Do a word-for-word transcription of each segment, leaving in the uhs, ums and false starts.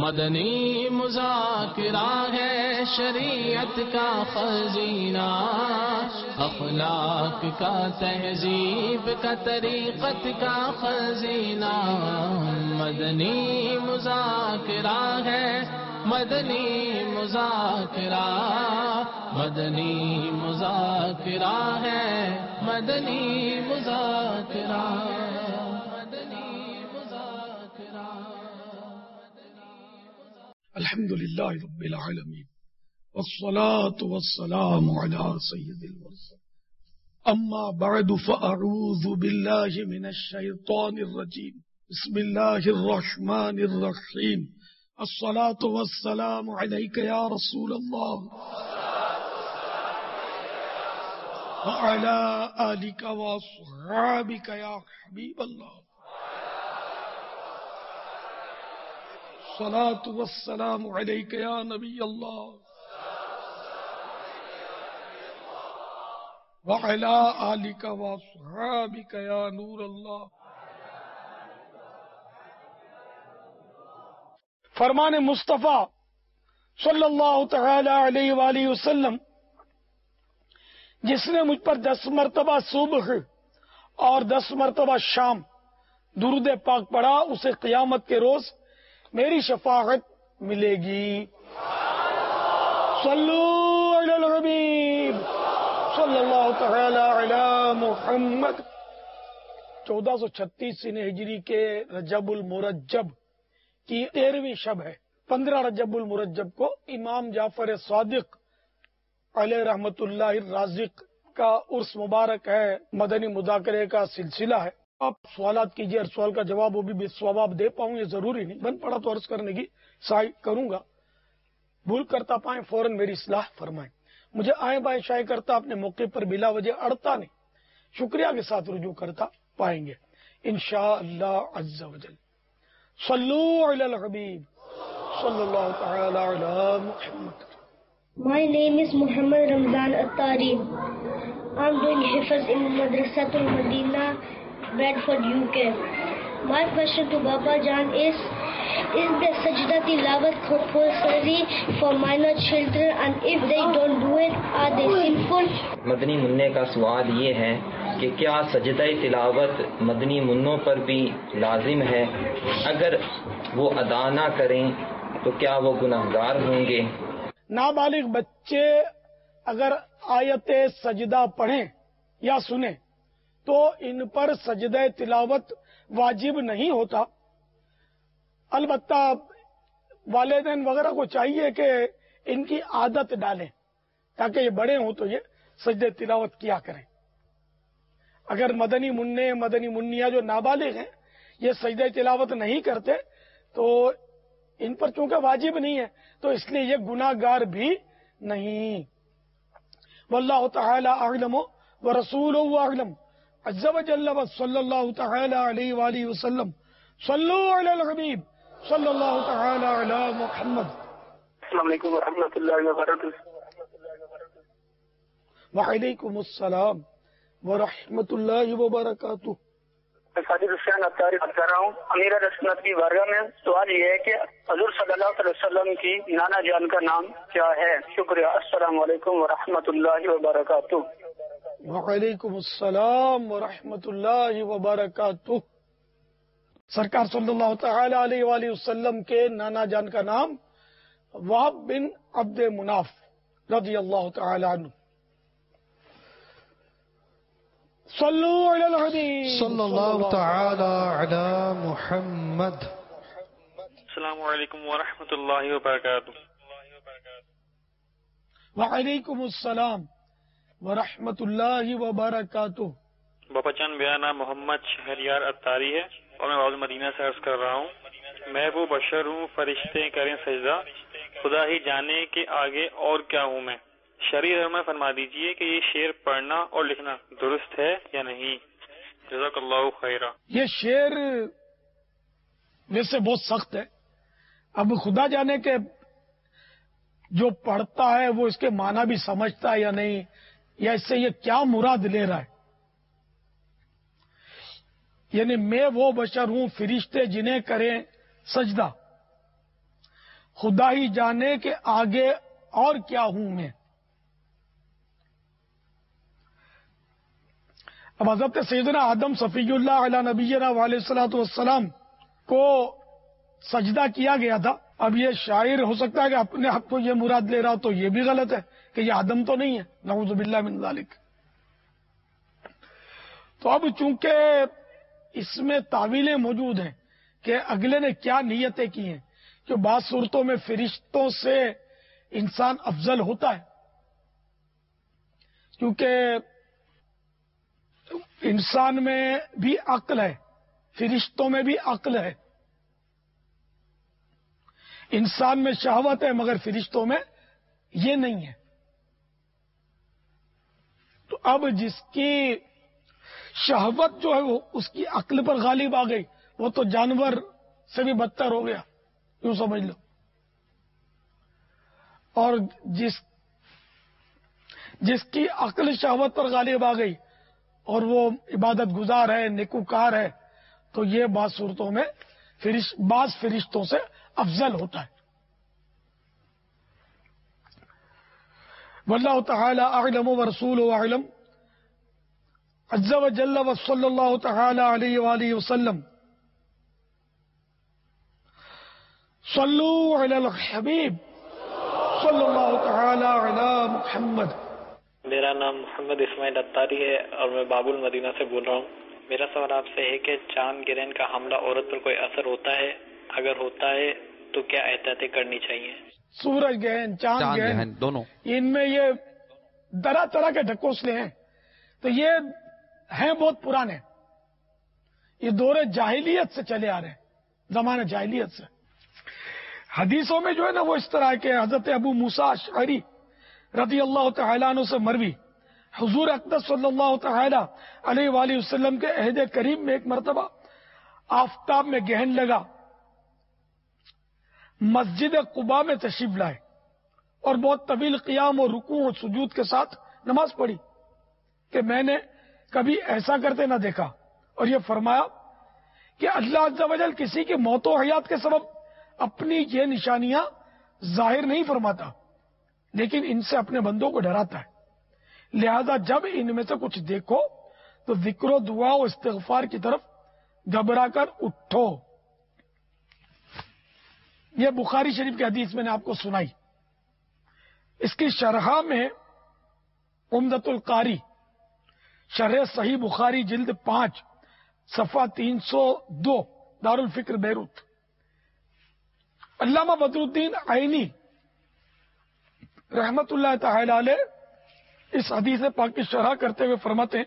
مدنی مذاکرہ ہے شریعت کا خزینہ، اخلاق کا تہذیب کا طریقت کا خزینہ، مدنی مذاکرہ ہے، مدنی مذاکرہ، مدنی مذاکرہ ہے، مدنی مذاکرہ، مدنی مذاکرہ۔ الحمد للہ رب العالمین والصلاة والسلام على سید المرسلین، اما بعد فاعوذ باللہ من الشیطان الرجیم، بسم اللہ الرحمن الرحیم، الصلاة والسلام علیک یا رسول اللہ وعلى آلک واصحابک یا حبیب اللہ، الصلاة والسلام علیک یا نبی اللہ وعلى آلک واصحابک یا نور اللہ۔ فرمان مصطفیٰ صلی اللہ تعالی علیہ وآلہ وسلم، جس نے مجھ پر دس مرتبہ صبح اور دس مرتبہ شام درود پاک پڑھا، اسے قیامت کے روز میری شفاعت ملے گی۔ صلو علی الحبیب صلی اللہ تعالی علی محمد۔ چودہ سو چھتیس سن ہجری کے رجب المرجب کی تیرہویں شب ہے۔ پندرہ رجب المرجب کو امام جعفر صادق علیہ رحمت اللہ الرازق کا عرس مبارک ہے، مدنی مذاکرے کا سلسلہ ہے۔ آپ سوالات کیجیے، ہر سوال کا جواب وہ بھی بے ثواب دے پاؤں یہ ضروری نہیں، بن پڑا تو عرض کرنے کی سعی کروں گا، بھول کرتا پائیں فوراً میری اصلاح فرمائیں۔ مجھے آئیں بائیں شائع کرتا اپنے موقع پر بلا وجہ اڑتا نہیں، شکریہ کے ساتھ رجوع کرتا پائیں گے انشاءاللہ عز و جل۔ صلو علی الحبیب صلی اللہ تعالی علی محمد۔ My name is Muhammad Ramzan Attari. I'm doing Hifz in Madrasatul Madina, Bradford, U K. My question to Baba Jan is, is the sajda tilawat compulsory for minor children, and if they don't do it, are they sinful? مدنی منع کا سوال یہ ہے کہ کیا سجدہ تلاوت مدنی منوں پر بھی لازم ہے؟ اگر وہ ادا نہ کریں تو کیا وہ گناہگار ہوں گے؟ نابالغ بچے اگر آیت سجدہ پڑھیں یا سنیں تو ان پر سجدہ تلاوت واجب نہیں ہوتا، البتہ والدین وغیرہ کو چاہیے کہ ان کی عادت ڈالیں تاکہ یہ بڑے ہوں تو یہ سجدہ تلاوت کیا کریں۔ اگر مدنی منع مدنی منیا جو نابالغ ہیں یہ سجدہ تلاوت نہیں کرتے تو ان پر چونکہ واجب نہیں ہے تو اس لیے یہ گناہ گار بھی نہیں۔ واللہ تعالی اعلم ورسولہ اعلم عز و جل صلی اللہ تعالی علیہ وآلہ وسلم۔ صلو علی الحبیب صلی اللہ تعالی علی محمد۔ السلام علیکم ورحمۃ اللہ وبرکاتہ۔ وعلیکم السلام ورحمۃ اللہ وبرکاتہ۔ میں ساجد حسین اتاری بات کر رہا ہوں امیر رسنت کی بارگاہ میں۔ سوال یہ ہے کہ حضور صلی اللہ علیہ وسلم کی نانا جان کا نام کیا ہے؟ شکریہ، السلام علیکم ورحمۃ اللہ وبرکاتہ۔ وعلیکم السلام ورحمۃ اللہ وبرکاتہ۔ سرکار صلی اللہ تعالی علیہ وآلہ وسلم کے نانا جان کا نام وہب بن عبد مناف رضی اللہ تعالی عنہ۔ صلو علی الحبیب صلی اللہ تعالی علی محمد۔ السلام علیکم ورحمۃ اللہ وبرکاتہ۔ وعلیکم السلام ورحمۃ اللہ وبرکاتہ۔ باپا چند میرا نام محمد شہریار اتاری ہے اور میں باول مدینہ سے عرض کر رہا ہوں، میں وہ بشر ہوں فرشتے کریں سجدہ، خدا ہی جانے کہ آگے اور کیا ہوں میں۔ شرعی رحمہ فرما دیجئے کہ یہ شعر پڑھنا اور لکھنا درست ہے یا نہیں؟ جزاک اللہ خیرہ۔ یہ شعر ویسے بہت سخت ہے، اب خدا جانے کہ جو پڑھتا ہے وہ اس کے معنی بھی سمجھتا ہے یا نہیں، یا اس سے یہ کیا مراد لے رہا ہے۔ یعنی میں وہ بشر ہوں فرشتے جنہیں کریں سجدہ، خدا ہی جانے کہ آگے اور کیا ہوں میں. اب حضرت سیدنا آدم صفی اللہ علیہ نبینا علیہ الصلوۃ والسلام کو سجدہ کیا گیا تھا. اب یہ شاعر ہو سکتا ہے کہ اپنے حق کو یہ مراد لے رہا ہو، تو یہ بھی غلط ہے کہ یہ آدم تو نہیں ہے، نعوذ باللہ من ذالک. تو اب چونکہ اس میں تعویلیں موجود ہیں کہ اگلے نے کیا نیتیں کی ہیں، کہ بعض صورتوں میں فرشتوں سے انسان افضل ہوتا ہے، کیونکہ انسان میں بھی عقل ہے، فرشتوں میں بھی عقل ہے. انسان میں شہوت ہے مگر فرشتوں میں یہ نہیں ہے. تو اب جس کی شہوت جو ہے وہ اس کی عقل پر غالب آ گئی، وہ تو جانور سے بھی بدتر ہو گیا، یوں سمجھ لو. اور جس جس کی عقل شہوت پر غالب آ گئی اور وہ عبادت گزار ہے، نیکوکار ہے، تو یہ بعض صورتوں میں فرشت بعض فرشتوں سے افضل ہوتا ہے. واللہ تعالی اعلم ورسولہ اعلم عز وجل وصلی اللہ تعالی علیہ وآلہ وسلم. صلو علی الحبیب صلی اللہ تعالی علی محمد. میرا نام محمد اسماعیل اتاری ہے اور میں باب المدینہ سے بول رہا ہوں. میرا سوال آپ سے ہے کہ چاند گرہن کا حملہ عورت پر کوئی اثر ہوتا ہے؟ اگر ہوتا ہے تو کیا احتیاطیں کرنی چاہیے؟ سورج گہن، چاند گہن، دونوں ان میں یہ طرح طرح کے ڈھکوسلے ہیں. تو یہ ہیں بہت پرانے، یہ دور جاہلیت سے چلے آ رہے ہیں، زمانہ جاہلیت سے. حدیثوں میں جو ہے نا وہ اس طرح کے حضرت ابو موسیٰ اشعری رضی اللہ تعالیٰ عنہ سے مروی، حضور اقدس صلی اللہ تعالی علیہ وآلہ وسلم کے عہد کریم میں ایک مرتبہ آفتاب میں گہن لگا، مسجد قباء میں تشریف لائے اور بہت طویل قیام اور رکوع اور سجود کے ساتھ نماز پڑھی کہ میں نے کبھی ایسا کرتے نہ دیکھا. اور یہ فرمایا کہ اللہ عز و جل کسی کی موت و حیات کے سبب اپنی یہ نشانیاں ظاہر نہیں فرماتا، لیکن ان سے اپنے بندوں کو ڈراتا ہے. لہذا جب ان میں سے کچھ دیکھو تو ذکر و دعا و استغفار کی طرف گھبرا کر اٹھو. یہ بخاری شریف کی حدیث میں نے آپ کو سنائی. اس کی شرح میں عمدۃ القاری شرح صحیح بخاری جلد پانچ صفحہ تین سو دو دارالفکر بیروت، علامہ بدر الدین عینی رحمت اللہ تعالی علیہ اس حدیث پاک کی شرح کرتے ہوئے فرماتے ہیں،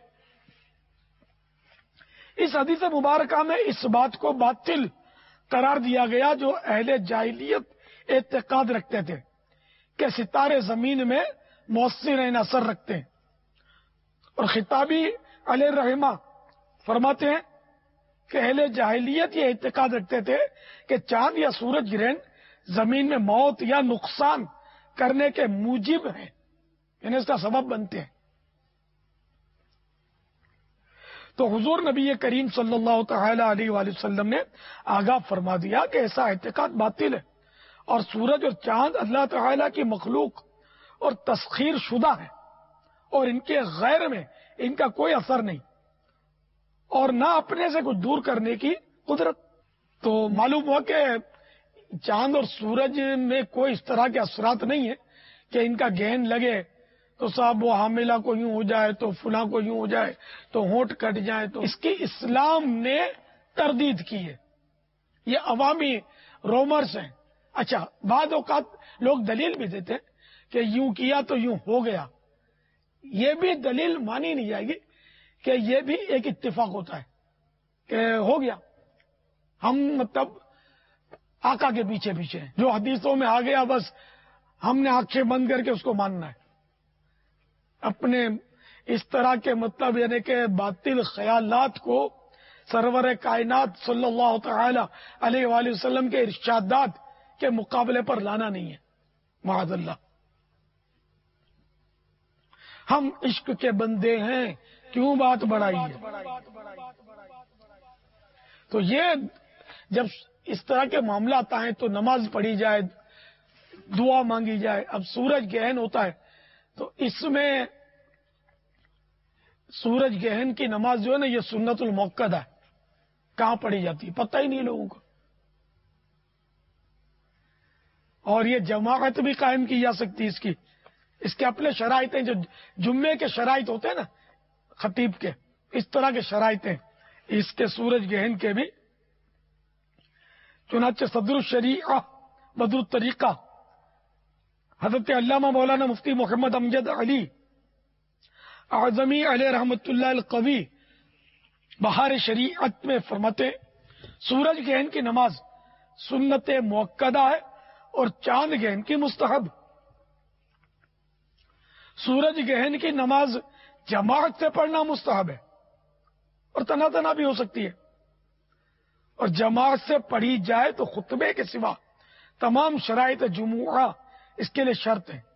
اس حدیث مبارکہ میں اس بات کو باطل قرار دیا گیا جو اہل جاہلیت اعتقاد رکھتے تھے کہ ستارے زمین میں مؤثر اثر رکھتے ہیں. اور خطابی علیہ الرحمہ فرماتے ہیں کہ اہل جاہلیت یہ اعتقاد رکھتے تھے کہ چاند یا سورج گرہن زمین میں موت یا نقصان کرنے کے موجب ہیں، یعنی اس کا سبب بنتے ہیں. تو حضور نبی کریم صلی اللہ تعالی علیہ وآلہ وسلم نے آگاہ فرما دیا کہ ایسا اعتقاد باطل ہے اور سورج اور چاند اللہ تعالی کی مخلوق اور تسخیر شدہ ہے اور ان کے غیر میں ان کا کوئی اثر نہیں اور نہ اپنے سے کچھ دور کرنے کی قدرت. تو معلوم ہوا کہ چاند اور سورج میں کوئی اس طرح کے اثرات نہیں ہے کہ ان کا گہن لگے تو صاحب وہ حاملہ کو یوں ہو جائے تو فلاں کو یوں ہو جائے تو ہونٹ کٹ جائے. تو اس کی اسلام نے تردید کی ہے. یہ عوامی رومرز ہیں. اچھا بعض اوقات لوگ دلیل بھی دیتے ہیں کہ یوں کیا تو یوں ہو گیا، یہ بھی دلیل مانی نہیں جائے گی کہ یہ بھی ایک اتفاق ہوتا ہے کہ ہو گیا. ہم مطلب آقا کے پیچھے پیچھے ہیں، جو حدیثوں میں آ گیا بس ہم نے آنکھیں بند کر کے اس کو ماننا ہے. اپنے اس طرح کے مطلب یعنی کہ باطل خیالات کو سرور کائنات صلی اللہ تعالی علیہ وآلہ وسلم کے ارشادات کے مقابلے پر لانا نہیں ہے، معاذ اللہ. ہم عشق کے بندے ہیں، کیوں بات بڑھائی ہے. تو یہ جب اس طرح کے معاملات آئیں تو نماز پڑھی جائے، دعا مانگی جائے. اب سورج گہن ہوتا ہے تو اس میں سورج گہن کی نماز جو ہے نا یہ سنت المؤکدہ ہے. کہاں پڑھی جاتی ہے پتہ ہی نہیں لوگوں کو. اور یہ جماعت بھی قائم کی جا سکتی ہے اس کی. اس کے اپنے شرائط ہیں جو جمعے کے شرائط ہوتے ہیں نا خطیب کے, اس طرح کے شرائط ہیں اس کے سورج گہن کے بھی. چنانچہ صدر الشریعہ بدر الطریقہ حضرت علامہ مولانا مفتی محمد امجد علی اعظمی علیہ رحمۃ اللہ القوی بہار شریعت میں فرماتے سورج گہن کی نماز سنت مؤکدہ ہے اور چاند گہن کی مستحب. سورج گہن کی نماز جماعت سے پڑھنا مستحب ہے اور تنا تنا بھی ہو سکتی ہے, اور جماعت سے پڑھی جائے تو خطبے کے سوا تمام شرائط جمعہ اس کے لیے شرط ہے.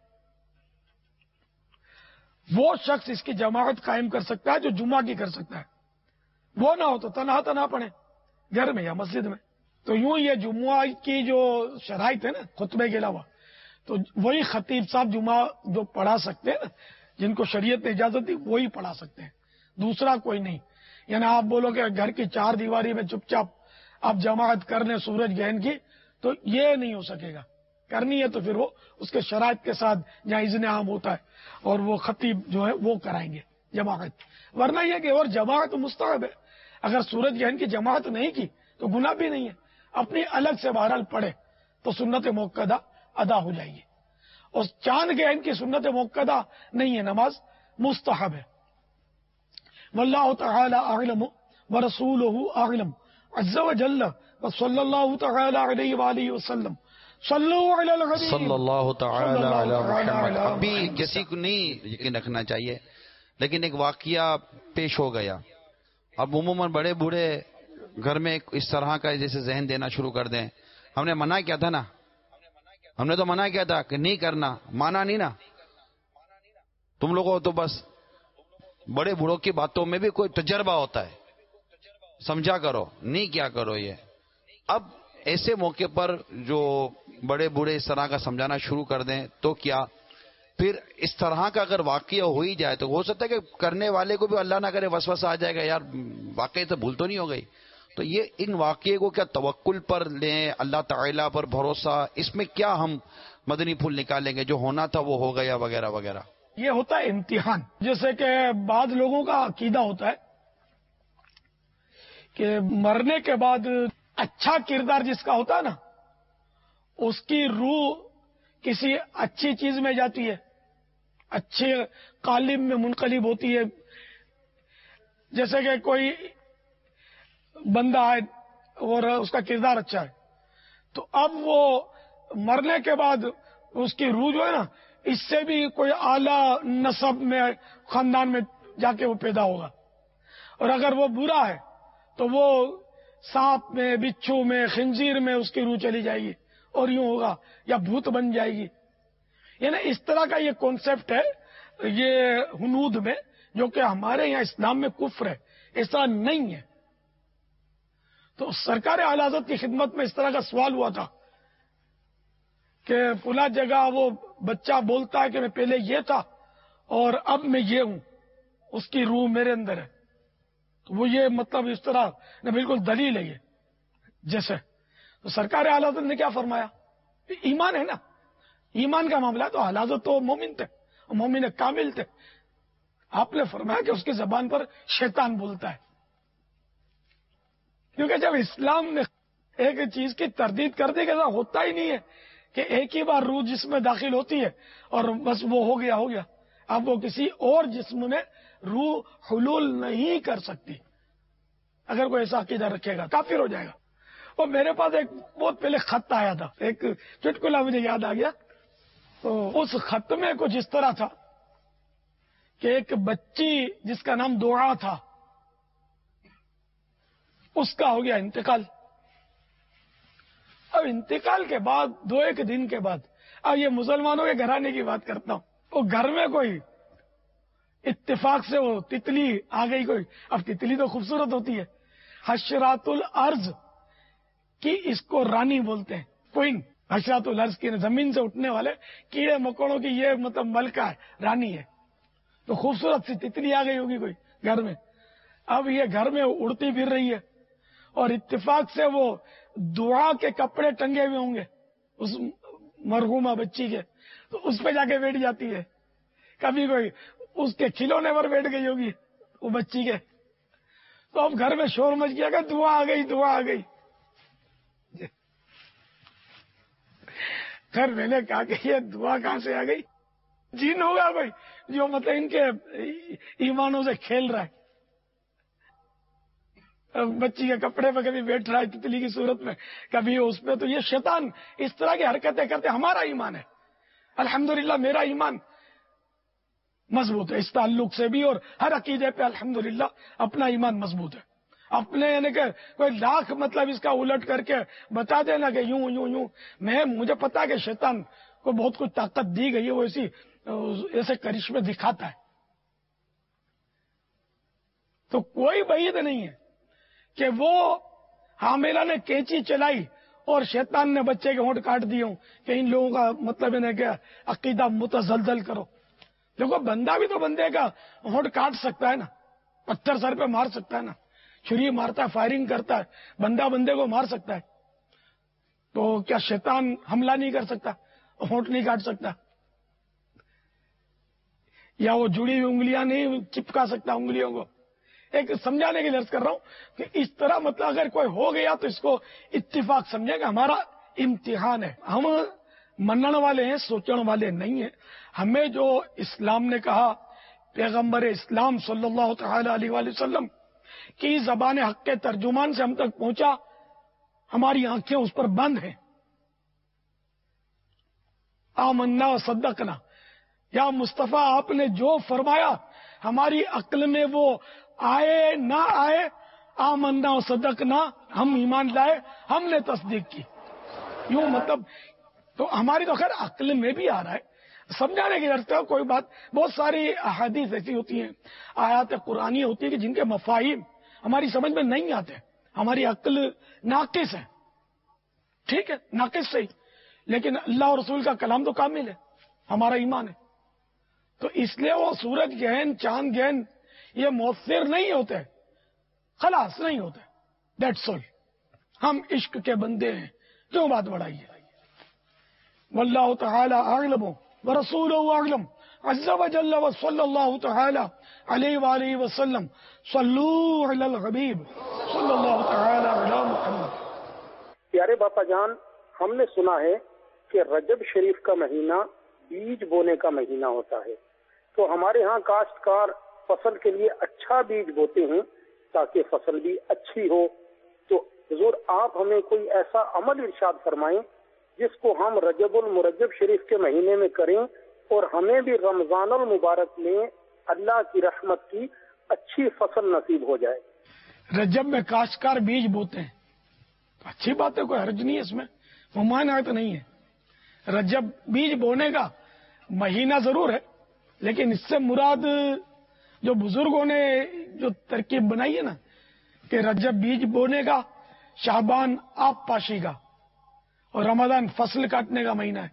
وہ شخص اس کی جماعت قائم کر سکتا ہے جو جمعہ کی کر سکتا ہے. وہ نہ ہو تو تنہا تنہا پڑھے گھر میں یا مسجد میں. تو یوں یہ جمعہ کی جو شرائط ہے نا خطبے کے علاوہ تو وہی خطیب صاحب جمعہ جو پڑھا سکتے ہیں نا جن کو شریعت نے اجازت دی وہی پڑھا سکتے ہیں, دوسرا کوئی نہیں. یعنی آپ بولو کہ گھر کی چار دیواری میں چپ چاپ آپ جماعت کر لیں سورج گہن کی تو یہ نہیں ہو سکے گا. کرنی ہے تو پھر وہ اس کے شرائط کے ساتھ جہاں اذن عام ہوتا ہے اور وہ خطیب جو ہے وہ کرائیں گے جماعت. ورنہ یہ کہ اور جماعت مستحب ہے. اگر سورج گہن کی جماعت نہیں کی تو گناہ بھی نہیں ہے, اپنی الگ سے بہرحال پڑھے تو سنت موقدہ ادا ہو جائے گی. اور چاند گہن کی سنت موقدہ نہیں ہے, نماز مستحب ہے. واللہ تعالی اعلم ورسولہ اعلم عز وجل وصلی اللہ تعالی علیہ وآلہ وسلم. صلو علی الحبیب صلی اللہ تعالی علی محمد. ابھی کسی کو نہیں یقین رکھنا چاہیے, لیکن ایک واقعہ پیش ہو گیا. اب عموماً بڑے بوڑھے گھر میں اس طرح کا جیسے ذہن دینا شروع کر دیں. ہم نے منع کیا تھا نا, ہم نے تو منع کیا تھا کہ نہیں کرنا, مانا نہیں نا. تم لوگوں تو بس بڑے بوڑھوں کی باتوں میں بھی کوئی تجربہ ہوتا ہے, سمجھا کرو, نہیں کیا کرو یہ. اب ایسے موقع پر جو بڑے بوڑھے اس طرح کا سمجھانا شروع کر دیں تو کیا پھر اس طرح کا اگر واقعہ ہو ہی جائے تو ہو سکتا ہے کہ کرنے والے کو بھی اللہ نہ کرے وسوسہ آ جائے گا, یار واقعی تو بھول تو نہیں ہو گئی. تو یہ ان واقعے کو کیا توکل پر لیں, اللہ تعالیٰ پر بھروسہ, اس میں کیا ہم مدنی پھول نکالیں گے؟ جو ہونا تھا وہ ہو گیا وغیرہ وغیرہ. یہ ہوتا ہے امتحان. جیسے کہ بعض لوگوں کا عقیدہ ہوتا ہے کہ مرنے کے بعد اچھا کردار جس کا ہوتا ہے نا اس کی روح کسی اچھی چیز میں جاتی ہے, اچھے قالب میں منقلب ہوتی ہے. جیسے کہ کوئی بندہ ہے اور اس کا کردار اچھا ہے تو اب وہ مرنے کے بعد اس کی روح جو ہے نا اس سے بھی کوئی اعلیٰ نسب میں خاندان میں جا کے وہ پیدا ہوگا. اور اگر وہ برا ہے تو وہ سانپ میں, بچھو میں, خنزیر میں اس کی روح چلی جائے گی اور یوں ہوگا, یا بھوت بن جائے گی. یعنی اس طرح کا یہ کانسیپٹ ہے یہ ہنود میں, جو کہ ہمارے یہاں اسلام میں کفر ہے, ایسا نہیں ہے. تو سرکار اعلی حضرت کی خدمت میں اس طرح کا سوال ہوا تھا کہ فلاں جگہ وہ بچہ بولتا ہے کہ میں پہلے یہ تھا اور اب میں یہ ہوں, اس کی روح میرے اندر ہے. تو وہ یہ مطلب اس طرح نہ بالکل دلیل ہے یہ جیسے. تو سرکار اعلی حضرت نے کیا فرمایا, ایمان ہے نا, ایمان کا معاملہ. تو اعلی حضرت تو مومن تھے, مومن کامل تھے. آپ نے فرمایا کہ اس کی زبان پر شیطان بولتا ہے, کیونکہ جب اسلام نے ایک چیز کی تردید کر دی کہ ایسا ہوتا ہی نہیں ہے کہ ایک ہی بار روح جسم میں داخل ہوتی ہے اور بس وہ ہو گیا ہو گیا. اب وہ کسی اور جسم میں روح حلول نہیں کر سکتی. اگر کوئی ایسا عقیدہ رکھے گا کافر ہو جائے گا. اور میرے پاس ایک بہت پہلے خط آیا تھا, ایک چٹکلا مجھے یاد آ گیا. تو اس خط میں کچھ اس طرح تھا کہ ایک بچی جس کا نام دعا تھا اس کا ہو گیا انتقال. اب انتقال کے بعد دو ایک دن کے بعد, اب یہ مسلمانوں کے گھرانے کی بات کرتا ہوں, وہ گھر میں کوئی اتفاق سے وہ تتلی آ گئی کوئی. اب تتلی تو خوبصورت ہوتی ہے, حشرات الارض کی اس کو رانی بولتے ہیں, کوئن. حشرات الارض کی زمین سے اٹھنے والے کیڑے مکوڑوں کی یہ مطلب ملکہ ہے، رانی ہے. تو خوبصورت سی تتلی آ گئی ہوگی کوئی گھر میں. اب یہ گھر میں اڑتی پھر رہی ہے اور اتفاق سے وہ دعا کے کپڑے ٹنگے ہوئے ہوں گے اس مرحومہ بچی کے، تو اس پہ جا کے بیٹھ جاتی ہے. کبھی کوئی اس کے کھلونے پر بیٹھ گئی ہوگی وہ بچی کے. تو اب گھر میں شور مچ گیا کہ دعا آ گئی، دعا آ گئی. خیر میں نے کہا کہ یہ دعا کہاں سے آ گئی؟ جن ہوگا بھائی جو مطلب ان کے ایمانوں سے کھیل رہا ہے. بچی کے کپڑے پہ کبھی بیٹھ رہا ہے تتلی کی صورت میں، کبھی اس پہ. تو یہ شیطان اس طرح کی حرکتیں کرتے. ہمارا ایمان ہے الحمدللہ، میرا ایمان مضبوط ہے اس تعلق سے بھی، اور ہر عقیدے پہ الحمدللہ اپنا ایمان مضبوط ہے. اپنے یعنی کہ کوئی لاکھ مطلب اس کا الٹ کر کے بتا دینا کہ یوں یوں یوں، میں مجھے پتا ہے کہ شیطان کو بہت کچھ طاقت دی گئی ہے، وہ ایسی ایسے کرشمے دکھاتا ہے. تو کوئی بعید نہیں ہے کہ وہ حاملہ نے کینچی چلائی اور شیطان نے بچے کے ہونٹ کاٹ دیے ہوں کہ ان لوگوں کا مطلب انہیں کہ عقیدہ متزلزل کرو. دیکھو بندہ بھی تو بندے کا ہونٹ کاٹ سکتا ہے نا، پتھر سر پہ مار سکتا ہے نا، چھری مارتا ہے، فائرنگ کرتا ہے، بندہ بندے کو مار سکتا ہے. تو کیا شیطان حملہ نہیں کر سکتا، ہونٹ نہیں کاٹ سکتا؟ یا وہ جڑی ہوئی انگلیاں نہیں چپکا سکتا انگلیوں کو؟ ایک سمجھانے کے لیے عرض کر رہا ہوں کہ اس طرح مطلب اگر کوئی ہو گیا تو اس کو اتفاق سمجھے کہ ہمارا امتحان ہے. ہم منن والے ہیں، سوچن والے نہیں ہیں. ہمیں جو اسلام نے کہا، پیغمبر اسلام صلی اللہ تعالی علیہ وآلہ وسلم کی زبان حق کے ترجمان سے ہم تک پہنچا، ہماری آنکھیں اس پر بند ہیں. آمنا و صدقنا، یا مصطفیٰ آپ نے جو فرمایا ہماری عقل میں وہ آئے نہ آئے، آمنا و صدقنا، ہم ایمان لائے، ہم نے تصدیق کی. یوں مطلب تو ہماری تو خیر عقل میں بھی آ رہا ہے. سمجھانے کی ضرورت ہے کوئی بات. بہت ساری احادیث ایسی ہوتی ہیں، آیات قرآنی ہوتی ہے کہ جن کے مفاہیم ہماری سمجھ میں نہیں آتے، ہماری عقل ناقص ہے. ٹھیک ہے، ناقص صحیح، لیکن اللہ اور رسول کا کلام تو کامل ہے، ہمارا ایمان ہے. تو اس لیے وہ سورج گہن چاند گہن یہ مؤثر نہیں ہوتے، خلاص نہیں ہوتے. That's all. ہم عشق کے بندے ہیں، کیوں بات بڑھائیے. واللہ تعالی اعلم ورسولہ اعلم عز وجل وصلی اللہ تعالی علیہ وآلہ وسلم. صلو علی الحبیب صلی اللہ تعالی علی محمد. پیارے باپا جان، ہم نے سنا ہے کہ رجب شریف کا مہینہ بیج بونے کا مہینہ ہوتا ہے، تو ہمارے ہاں کاشتکار فصل کے لیے اچھا بیج بوتے ہیں تاکہ فصل بھی اچھی ہو. تو حضور آپ ہمیں کوئی ایسا عمل ارشاد فرمائیں جس کو ہم رجب المرجب شریف کے مہینے میں کریں اور ہمیں بھی رمضان المبارک میں اللہ کی رحمت کی اچھی فصل نصیب ہو جائے. رجب میں کاشتکار بیج بوتے ہیں، اچھی بات ہے، کوئی حرج نہیں ہے اس میں، ممانعت نہیں ہے. رجب بیج بونے کا مہینہ ضرور ہے، لیکن اس سے مراد جو بزرگوں نے جو ترکیب بنائی ہے نا کہ رجب بیج بونے کا، شعبان آب پاشی کا، اور رمضان فصل کاٹنے کا مہینہ ہے.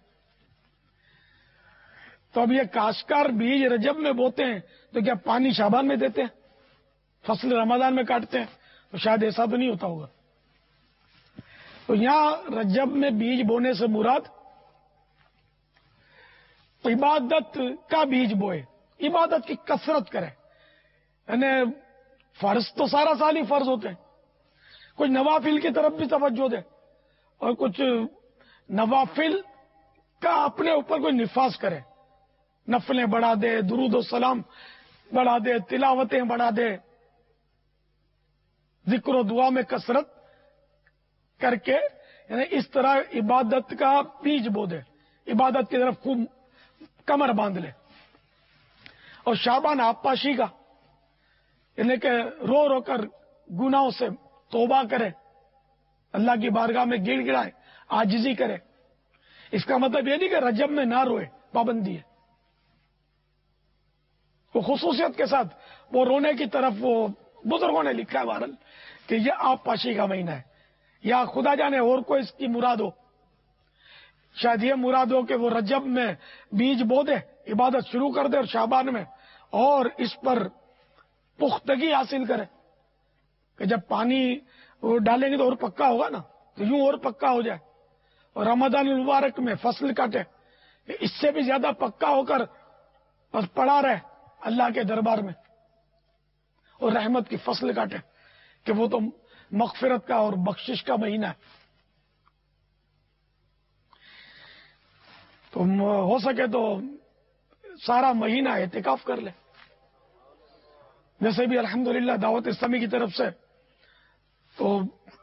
تو اب یہ کاشتکار بیج رجب میں بوتے ہیں تو کیا پانی شعبان میں دیتے ہیں، فصل رمضان میں کاٹتے ہیں؟ تو شاید ایسا تو نہیں ہوتا ہوگا. تو یہاں رجب میں بیج بونے سے مراد عبادت کا بیج بوئے، عبادت کی کثرت کرے. یعنی فرض تو سارا سال ہی فرض ہوتے ہیں، کچھ نوافل کی طرف بھی توجہ دے، اور کچھ نوافل کا اپنے اوپر کوئی نفاذ کرے، نفلیں بڑھا دے، درود و سلام بڑھا دے، تلاوتیں بڑھا دے، ذکر و دعا میں کثرت کر کے، یعنی اس طرح عبادت کا بیج بو دے، عبادت کی طرف خوب کمر باندھ لے. اور شعبان آبپاشی کا یعنی کہ رو رو کر گناہوں سے توبہ کرے، اللہ کی بارگاہ میں گڑ گڑائے، عاجزی کرے. اس کا مطلب یہ نہیں کہ رجب میں نہ روئے، پابندی ہے. وہ خصوصیت کے ساتھ وہ رونے کی طرف، وہ بزرگوں نے لکھا ہے بہرحال کہ یہ آب پاشی کا مہینہ ہے، یا خدا جانے اور کوئی اس کی مراد ہو. شاید یہ مراد ہو کہ وہ رجب میں بیج بو دے، عبادت شروع کر دے، اور شعبان میں اور اس پر پختگی حاصل کرے کہ جب پانی وہ ڈالیں گے تو اور پکا ہوگا نا، تو یوں اور پکا ہو جائے، اور رمضان المبارک میں فصل کاٹے، اس سے بھی زیادہ پکا ہو کر بس پڑا رہے اللہ کے دربار میں، اور رحمت کی فصل کاٹے کہ وہ تو مغفرت کا اور بخشش کا مہینہ ہے۔ تو ہو سکے تو سارا مہینہ اعتکاف کر لے، جیسے بھی الحمدللہ دعوت اسلامی کی طرف سے تو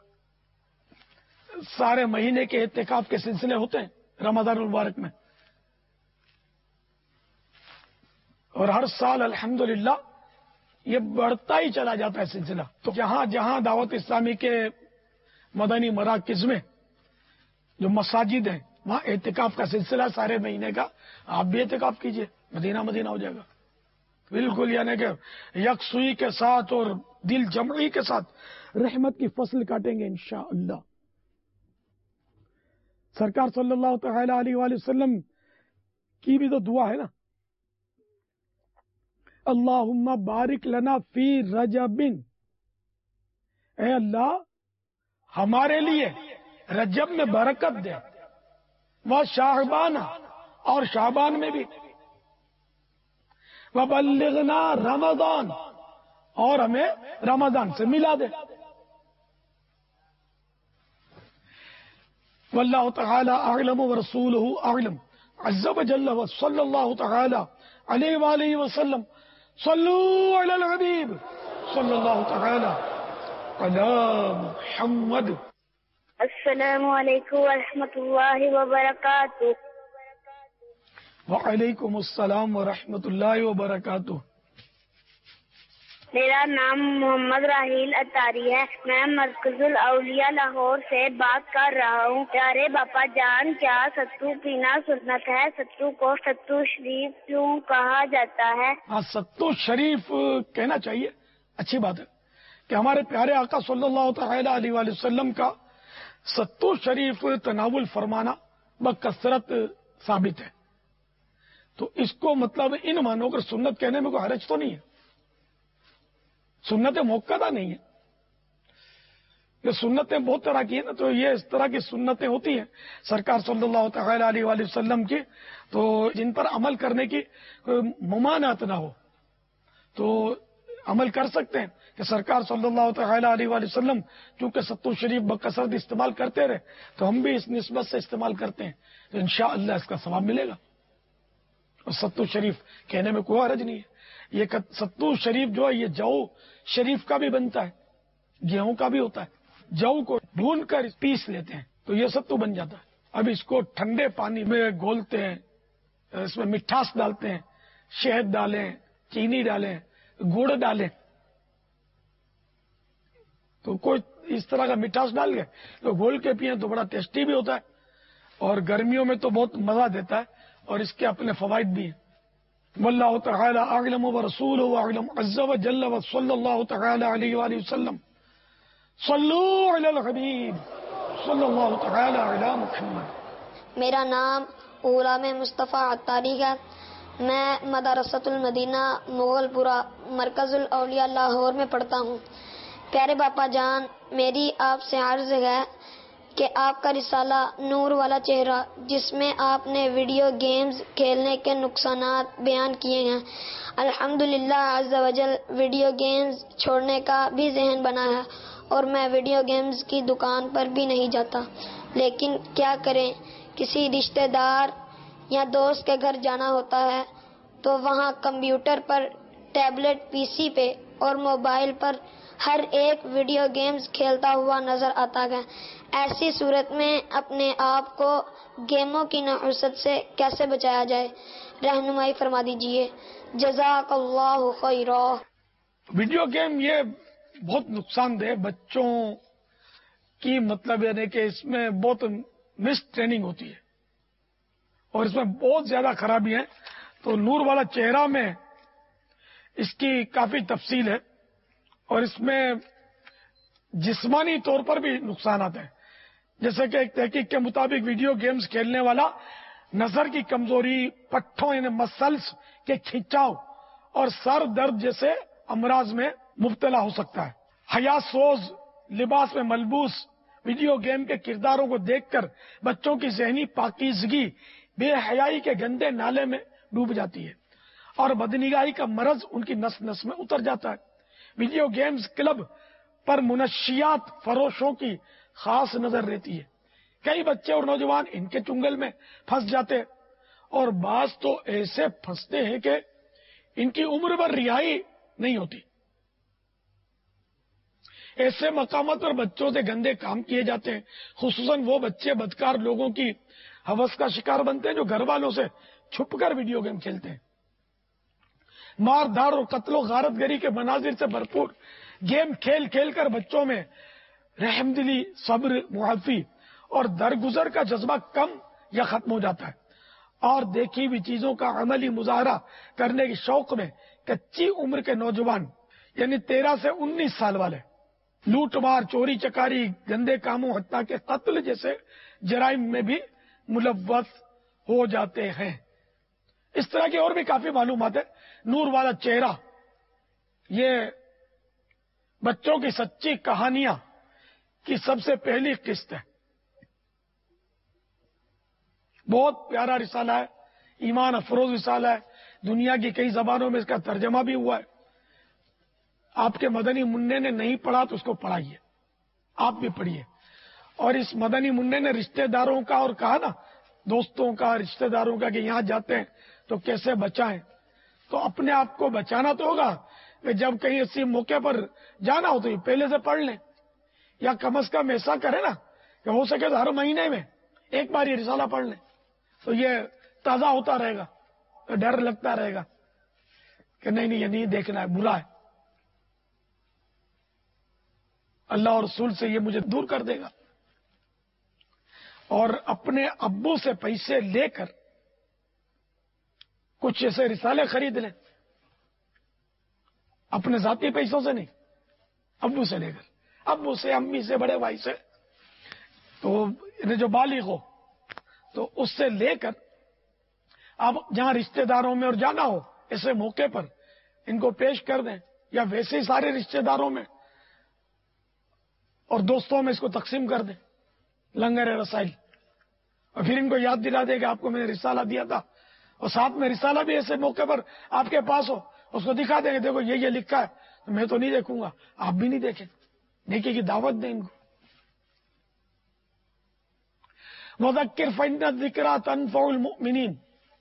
سارے مہینے کے اعتکاف کے سلسلے ہوتے ہیں رمضان المبارک میں، اور ہر سال الحمدللہ یہ بڑھتا ہی چلا جاتا ہے سلسلہ۔ تو جہاں جہاں دعوت اسلامی کے مدنی مراکز میں جو مساجد ہیں وہاں اعتکاف کا سلسلہ سارے مہینے کا، آپ بھی اعتکاف کیجئے، مدینہ مدینہ ہو جائے گا بالکل، یعنی کہ یکسوئی کے ساتھ اور دل جمعی کے ساتھ رحمت کی فصل کاٹیں گے انشاءاللہ۔ سرکار صلی اللہ تعالی علیہ وآلہ وسلم کی بھی تو دعا ہے نا، اللہم بارک لنا فی رجب، اے اللہ ہمارے لیے رجب میں برکت دے، وہ شعبان اور شعبان میں بھی، وبلغنا رمضان اور ہمیں رمضان سے ملا دے۔ واللہ تعالی اعلم ورسولہ اعلم عز وجل وصلی اللہ تعالی علیہ وآلہ وسلم صلو علی الحبیب صلی اللہ تعالی علی محمد۔ السلام علیکم ورحمۃ اللہ وبرکاتہ۔ وعلیکم السلام ورحمۃ اللہ وبرکاتہ۔ میرا نام محمد راہیل اتاری ہے، میں مرکز الاولیاء لاہور سے بات کر رہا ہوں۔ پیارے باپا جان، کیا ستو پینا سنت ہے؟ ستو کو ستو شریف کیوں کہا جاتا ہے؟ ہاں، ستو شریف کہنا چاہیے، اچھی بات ہے کہ ہمارے پیارے آقا صلی اللہ تعالی علیہ وآلہ وسلم کا ستو شریف تناول فرمانا بکثرت ثابت ہے، تو اس کو مطلب ان مانو کر سنت کہنے میں کوئی حرج تو نہیں ہے، سنت موقعہ نہیں ہے۔ یہ سنتیں بہت طرح کی ہیں نا، تو یہ اس طرح کی سنتیں ہوتی ہیں سرکار صلی اللہ تعالی علیہ وآلہ وسلم کی، تو جن پر عمل کرنے کی ممانعت نہ ہو تو عمل کر سکتے ہیں کہ سرکار صلی اللہ تعالی علیہ وآلہ وسلم چونکہ ستو شریف بکثرت استعمال کرتے رہے تو ہم بھی اس نسبت سے استعمال کرتے ہیں، تو انشاءاللہ اس کا ثواب ملے گا۔ اور ستو شریف کہنے میں کوئی حرج نہیں ہے۔ یہ ستو شریف جو ہے یہ جو شریف کا بھی بنتا ہے، گیہوں کا بھی ہوتا ہے، جو کو بھون کر پیس لیتے ہیں تو یہ ستو بن جاتا ہے۔ اب اس کو ٹھنڈے پانی میں گھولتے ہیں، اس میں مٹھاس ڈالتے ہیں، شہد ڈالیں، چینی ڈالیں، گڑ ڈالیں، تو کوئی اس طرح کا مٹھاس ڈال کے تو گھول کے پیئیں تو بڑا ٹیسٹی بھی ہوتا ہے، اور گرمیوں میں تو بہت مزہ دیتا ہے، اور اس کے اپنے فوائد بھی ہیں۔ واللہ تعالی اعلم ورسولہ اعلم عز وجل وصلی اللہ تعالی علیہ وآلہ وسلم صلو علی الحبیب صلی اللہ تعالی علی محمد۔ میرا نام غلام مصطفیٰ اتاری ہے، میں مدرسۃ المدینہ مغل پورہ مرکز الاولیاء لاہور میں پڑھتا ہوں۔ پیارے باپا جان، میری آپ سے عرض ہے کہ آپ کا رسالہ نور والا چہرہ، جس میں آپ نے ویڈیو گیمز کھیلنے کے نقصانات بیان کیے ہیں، الحمدللہ عز وجل ویڈیو گیمز چھوڑنے کا بھی ذہن بنا ہے، اور میں ویڈیو گیمز کی دکان پر بھی نہیں جاتا، لیکن کیا کریں، کسی رشتہ دار یا دوست کے گھر جانا ہوتا ہے تو وہاں کمپیوٹر پر، ٹیبلٹ، پی سی پہ اور موبائل پر ہر ایک ویڈیو گیمز کھیلتا ہوا نظر آتا ہے۔ ایسی صورت میں اپنے آپ کو گیموں کی نحوست سے کیسے بچایا جائے؟ رہنمائی فرما دیجیے، جزاک اللہ خیرا۔ ویڈیو گیم یہ بہت نقصان دہ بچوں کی، مطلب یعنی کہ اس میں بہت مس ٹریننگ ہوتی ہے اور اس میں بہت زیادہ خرابی ہے۔ تو نور والا چہرہ میں اس کی کافی تفصیل ہے، اور اس میں جسمانی طور پر بھی نقصانات ہیں، جیسے کہ ایک تحقیق کے مطابق ویڈیو گیمز کھیلنے والا نظر کی کمزوری، پٹھوں یعنی مسلس کے کھینچاؤ اور سر درد جیسے امراض میں مبتلا ہو سکتا ہے۔ حیا سوز لباس میں ملبوس ویڈیو گیم کے کرداروں کو دیکھ کر بچوں کی ذہنی پاکیزگی بے حیائی کے گندے نالے میں ڈوب جاتی ہے اور بدنگاہی کا مرض ان کی نس نس میں اتر جاتا ہے۔ ویڈیو گیمز کلب پر منشیات فروشوں کی خاص نظر رہتی ہے۔ کئی بچے اور نوجوان ان کے چنگل میں پھنس جاتے اور بعض تو ایسے پھنستے ہیں کہ ان کی عمر بھر رہائی نہیں ہوتی۔ ایسے مقامات پر بچوں سے گندے کام کیے جاتے ہیں، خصوصاً وہ بچے بدکار لوگوں کی ہوس کا شکار بنتے ہیں جو گھر والوں سے چھپ کر ویڈیو گیم کھیلتے ہیں۔ مار دھاڑ اور قتل و غارت گری کے مناظر سے بھرپور گیم کھیل کھیل کر بچوں میں رحم دلی، صبر، معافی اور درگزر کا جذبہ کم یا ختم ہو جاتا ہے، اور دیکھی ہوئی چیزوں کا عملی مظاہرہ کرنے کے شوق میں کچی عمر کے نوجوان یعنی تیرہ سے انیس سال والے لوٹ مار، چوری چکاری، گندے کاموں حتیٰ کہ قتل جیسے جرائم میں بھی ملوث ہو جاتے ہیں۔ اس طرح کی اور بھی کافی معلومات ہے۔ نور والا چہرہ یہ بچوں کی سچی کہانیاں کی سب سے پہلی قسط ہے۔ بہت پیارا رسالہ ہے، ایمان افروز رسالہ ہے، دنیا کی کئی زبانوں میں اس کا ترجمہ بھی ہوا ہے۔ آپ کے مدنی منع نے نہیں پڑھا تو اس کو پڑھائیے، آپ بھی پڑھیے۔ اور اس مدنی منع نے رشتہ داروں کا اور کہا نا، دوستوں کا، رشتہ داروں کا کہ یہاں جاتے ہیں تو کیسے بچائیں، تو اپنے آپ کو بچانا تو ہوگا کہ جب کہیں اسی موقع پر جانا ہو تو یہ پہلے سے پڑھ لیں، یا کم از کم ایسا کریں نا کہ ہو سکے تو ہر مہینے میں ایک بار یہ رسالہ پڑھ لیں، تو یہ تازہ ہوتا رہے گا، تو ڈر لگتا رہے گا کہ نہیں نہیں یہ نہیں دیکھنا ہے، برا ہے، اللہ اور رسول سے یہ مجھے دور کر دے گا۔ اور اپنے ابو سے پیسے لے کر کچھ ایسے رسالے خرید لیں، اپنے ذاتی پیسوں سے نہیں، ابو سے لے کر، ابو سے، امی سے، بڑے بھائی سے، تو جو بالغ ہو تو اس سے لے کر آپ جہاں رشتہ داروں میں اور جانا ہو ایسے موقع پر ان کو پیش کر دیں، یا ویسے ہی سارے رشتہ داروں میں اور دوستوں میں اس کو تقسیم کر دیں، لنگر رسائل، اور پھر ان کو یاد دلا دے کہ آپ کو میں نے رسالہ دیا تھا، اور ساتھ میں رسالہ بھی ایسے موقع پر آپ کے پاس ہو، اس کو دکھا دیں کہ دیکھو یہ یہ لکھا ہے، تو میں تو نہیں دیکھوں گا، آپ بھی نہیں دیکھیں، نیکی کی دعوت دیں ان کو۔ وَذَكِّرْ فَإِنَّ الذِّكْرَىٰ تَنفَعُ الْمُؤْمِنِينَ،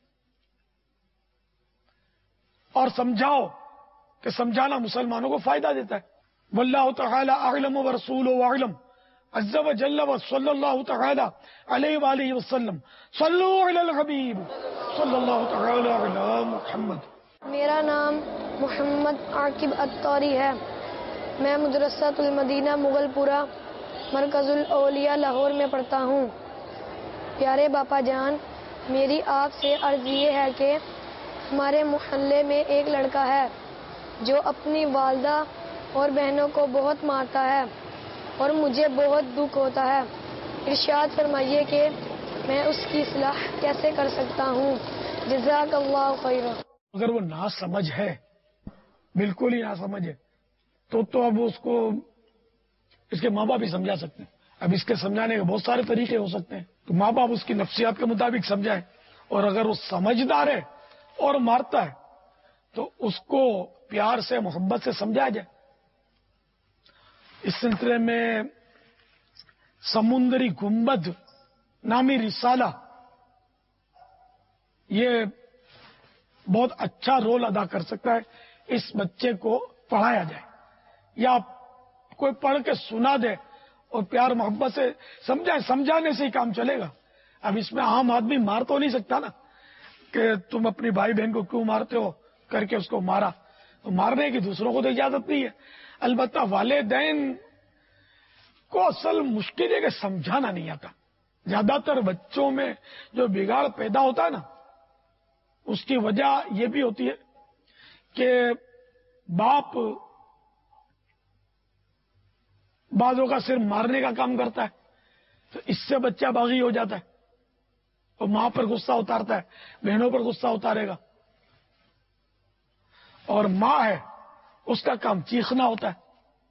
اور سمجھاؤ کہ سمجھانا مسلمانوں کو فائدہ دیتا ہے۔ واللہ تعالی اعلم ورسولہ اعلم عز وجل وصلی اللہ تعالی علیہ وآلہ وسلم صلو علی الحبیب صلی اللہ تعالی علی محمد۔ میرا نام محمد عاقب اتاری ہے، میں مدرسۃ المدینہ مغل پورہ مرکز الاولیاء لاہور میں پڑھتا ہوں۔ پیارے باپا جان، میری آپ سے عرض یہ ہے کہ ہمارے محلے میں ایک لڑکا ہے جو اپنی والدہ اور بہنوں کو بہت مارتا ہے اور مجھے بہت دکھ ہوتا ہے۔ ارشاد فرمائیے کہ میں اس کی اصلاح کیسے کر سکتا ہوں؟ جزاک اللہ خیرا۔ اگر وہ نا سمجھ ہے، بالکل ہی نا سمجھ ہے، تو تو اب اس کو اس کے ماں باپ ہی سمجھا سکتے ہیں۔ اب اس کے سمجھانے کے بہت سارے طریقے ہو سکتے ہیں، تو ماں باپ اس کی نفسیات کے مطابق سمجھائیں، اور اگر وہ سمجھدار ہے اور مارتا ہے تو اس کو پیار سے، محبت سے سمجھایا جائے۔ اس سلسلے میں سمندری گنبد نامی رسالہ یہ بہت اچھا رول ادا کر سکتا ہے۔ اس بچے کو پڑھایا جائے یا کوئی پڑھ کے سنا دے اور پیار محبت سے سمجھائے، سمجھانے سے ہی کام چلے گا۔ اب اس میں عام آدمی مار تو نہیں سکتا نا کہ تم اپنی بھائی بہن کو کیوں مارتے ہو کر کے اس کو مارا، تو مارنے کی دوسروں کو تو اجازت نہیں ہے۔ البتہ والدین کو اصل مشکل ہے کہ سمجھانا نہیں آتا۔ زیادہ تر بچوں میں جو بگاڑ پیدا ہوتا ہے نا، اس کی وجہ یہ بھی ہوتی ہے کہ باپ بعضوں کا صرف مارنے کا کام کرتا ہے، تو اس سے بچہ باغی ہو جاتا ہے، اور ماں پر غصہ اتارتا ہے، بہنوں پر غصہ اتارے گا. اور ماں ہے اس کا کام چیخنا ہوتا ہے،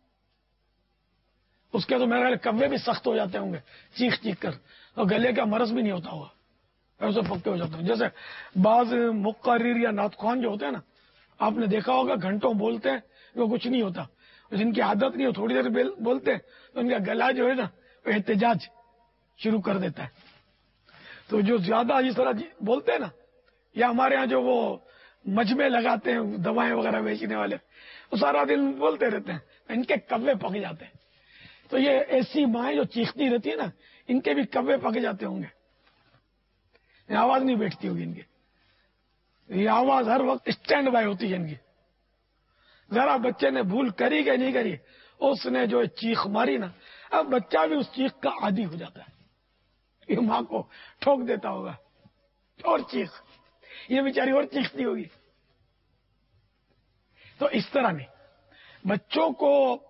اس کے تو میرے خیال کبے بھی سخت ہو جاتے ہوں گے چیخ چیخ کر، اور گلے کا مرض بھی نہیں ہوتا ہوگا، ایسے پکے ہو جاتے ہیں. جیسے بعض مقرر یا نعت خوان جو ہوتے ہیں نا، آپ نے دیکھا ہوگا گھنٹوں بولتے ہیں وہ کچھ نہیں ہوتا، جن کی عادت نہیں ہو تھوڑی دیر بولتے ہیں تو ان کا گلا جو ہے نا وہ احتجاج شروع کر دیتا ہے. تو جو زیادہ اس طرح بولتے ہیں نا، یا ہمارے ہاں جو وہ مجمع لگاتے ہیں دوائیں وغیرہ بیچنے والے، وہ سارا دن بولتے رہتے ہیں، ان کے کبے پک جاتے ہیں. تو یہ ایسی مائیں جو چیختی رہتی ہے نا، ان کے بھی کبے پک جاتے ہوں گے، آواز نہیں بیٹھتی ہوگی ان کی، یہ آواز ہر وقت اسٹینڈ بائی ہوتی ہے ان کی. ذرا بچے نے بھول کری کہ نہیں کری، اس نے جو چیخ ماری نا، اب بچہ بھی اس چیخ کا عادی ہو جاتا ہے. یہ ماں کو ٹھوک دیتا ہوگا اور چیخ، یہ بیچاری اور چیختی ہوگی. تو اس طرح نہیں، بچوں کو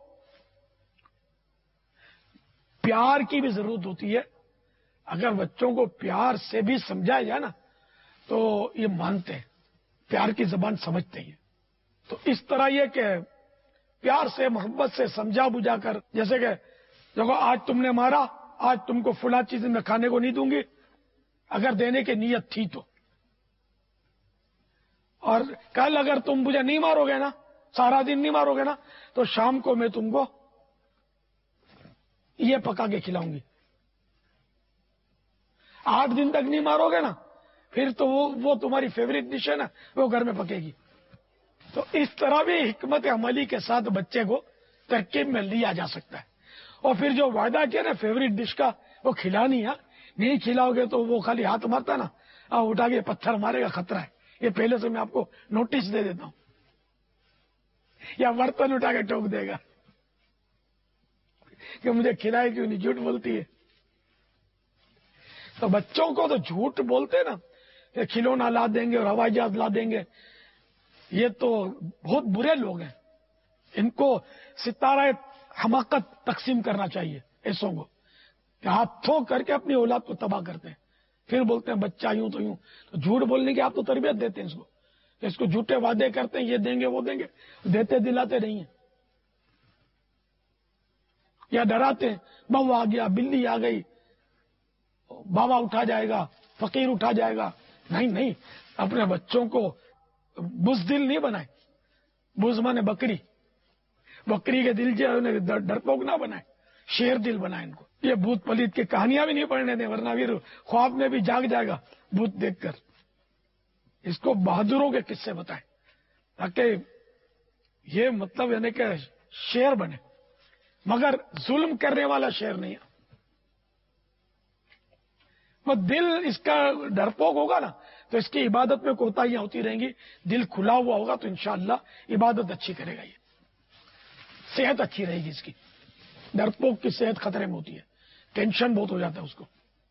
پیار کی بھی ضرورت ہوتی ہے. اگر بچوں کو پیار سے بھی سمجھایا جائے نا تو یہ مانتے ہیں، پیار کی زبان سمجھتے ہیں. تو اس طرح یہ کہ پیار سے محبت سے سمجھا بجھا کر، جیسے کہ دیکھو آج تم نے مارا، آج تم کو فلاں چیز میں کھانے کو نہیں دوں گی، اگر دینے کی نیت تھی تو، اور کل اگر تم مجھے نہیں مارو گے نا، سارا دن نہیں مارو گے نا، تو شام کو میں تم کو یہ پکا کے کھلاؤں گی. آٹھ دن تک نہیں مارو گے نا، پھر تو وہ وہ تمہاری فیوریٹ ڈش ہے نا، وہ گھر میں پکے گی. تو اس طرح بھی حکمت عملی کے ساتھ بچے کو ترکیب میں لیا جا سکتا ہے. اور پھر جو وعدہ کیا نا فیوریٹ ڈش کا، وہ کھلانی ہے. نہیں کھلاؤ گے تو وہ خالی ہاتھ مارتا نا، اٹھا کے پتھر مارے گا، خطرہ ہے. یہ پہلے سے میں آپ کو نوٹس دے دیتا ہوں. یا برتن اٹھا کے ٹوک دے گا کہ مجھے کھلائے کیوں نہیں، جھوٹ بولتی ہے. تو بچوں کو تو جھوٹ بولتے نا کہ کھلونا لا دیں گے اور ہوائی جہاز لا دیں گے، یہ تو بہت برے لوگ ہیں. ان کو ستارہ حماقت تقسیم کرنا چاہیے ایسوں کو، کہ ہاتھوں کر کے اپنی اولاد کو تباہ کرتے ہیں. پھر بولتے ہیں بچہ یوں تو یوں. تو جھوٹ بولنے کی آپ تو تربیت دیتے ہیں اس کو، کہ اس کو جھوٹے وعدے کرتے ہیں، یہ دیں گے وہ دیں گے، دیتے دلاتے نہیں ہیں. یا ڈراتے ہیں، بہو آ گیا، بلی آ گئی، بابا اٹھا جائے گا، فقیر اٹھا جائے گا. نہیں نہیں، اپنے بچوں کو بزدل نہیں بنائے. بز مانے بکری، بکری کے دل جو ہے ڈرپوک نہ بنائے، شیر دل بنائے ان کو. یہ بھوت پلیت کی کہانیاں بھی نہیں پڑھنے دیں، ورنہ پھر خواب میں بھی جاگ جائے گا بھوت دیکھ کر. اس کو بہادروں کے قصے بتائیں تاکہ یہ مطلب یعنی کہ شیر بنے، مگر ظلم کرنے والا شیر نہیں ہے. وہ دل اس کا ڈرپوک ہوگا نا تو اس کی عبادت میں کوتاہیاں ہوتی رہیں گی. دل کھلا ہوا ہوگا تو انشاءاللہ عبادت اچھی کرے گا، یہ صحت اچھی رہے گی. اس کی ڈرپوک کی صحت خطرے میں ہوتی ہے، ٹینشن بہت ہو جاتا ہے اس کو.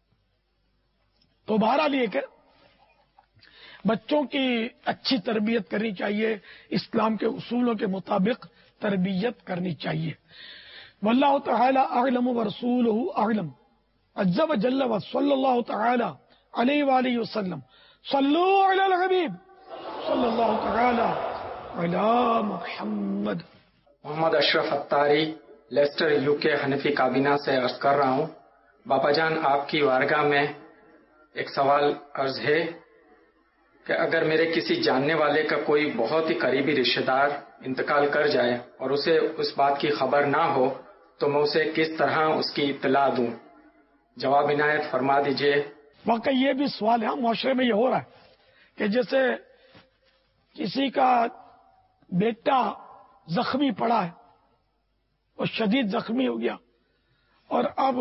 تو بہرحال یہ کہ بچوں کی اچھی تربیت کرنی چاہیے، اسلام کے اصولوں کے مطابق تربیت کرنی چاہیے. واللہ تعالی اعلم ورسولہ اعلم عز وجل وصلی اللہ تعالی علیہ وآلہ وسلم. صلو علی الحبیب صلی اللہ تعالی علی محمد. محمد اشرف اتاری، لیسٹر یو کے حنفی کابینہ سے عرض کر رہا ہوں. باپا جان، آپ کی وارگاہ میں ایک سوال عرض ہے کہ اگر میرے کسی جاننے والے کا کوئی بہت ہی قریبی رشتہ دار انتقال کر جائے اور اسے اس بات کی خبر نہ ہو تو میں اسے کس طرح اس کی اطلاع دوں؟ جواب عنایت فرما دیجئے. واقعی یہ بھی سوال ہے، معاشرے میں یہ ہو رہا ہے کہ جیسے کسی کا بیٹا زخمی پڑا ہے، وہ شدید زخمی ہو گیا، اور اب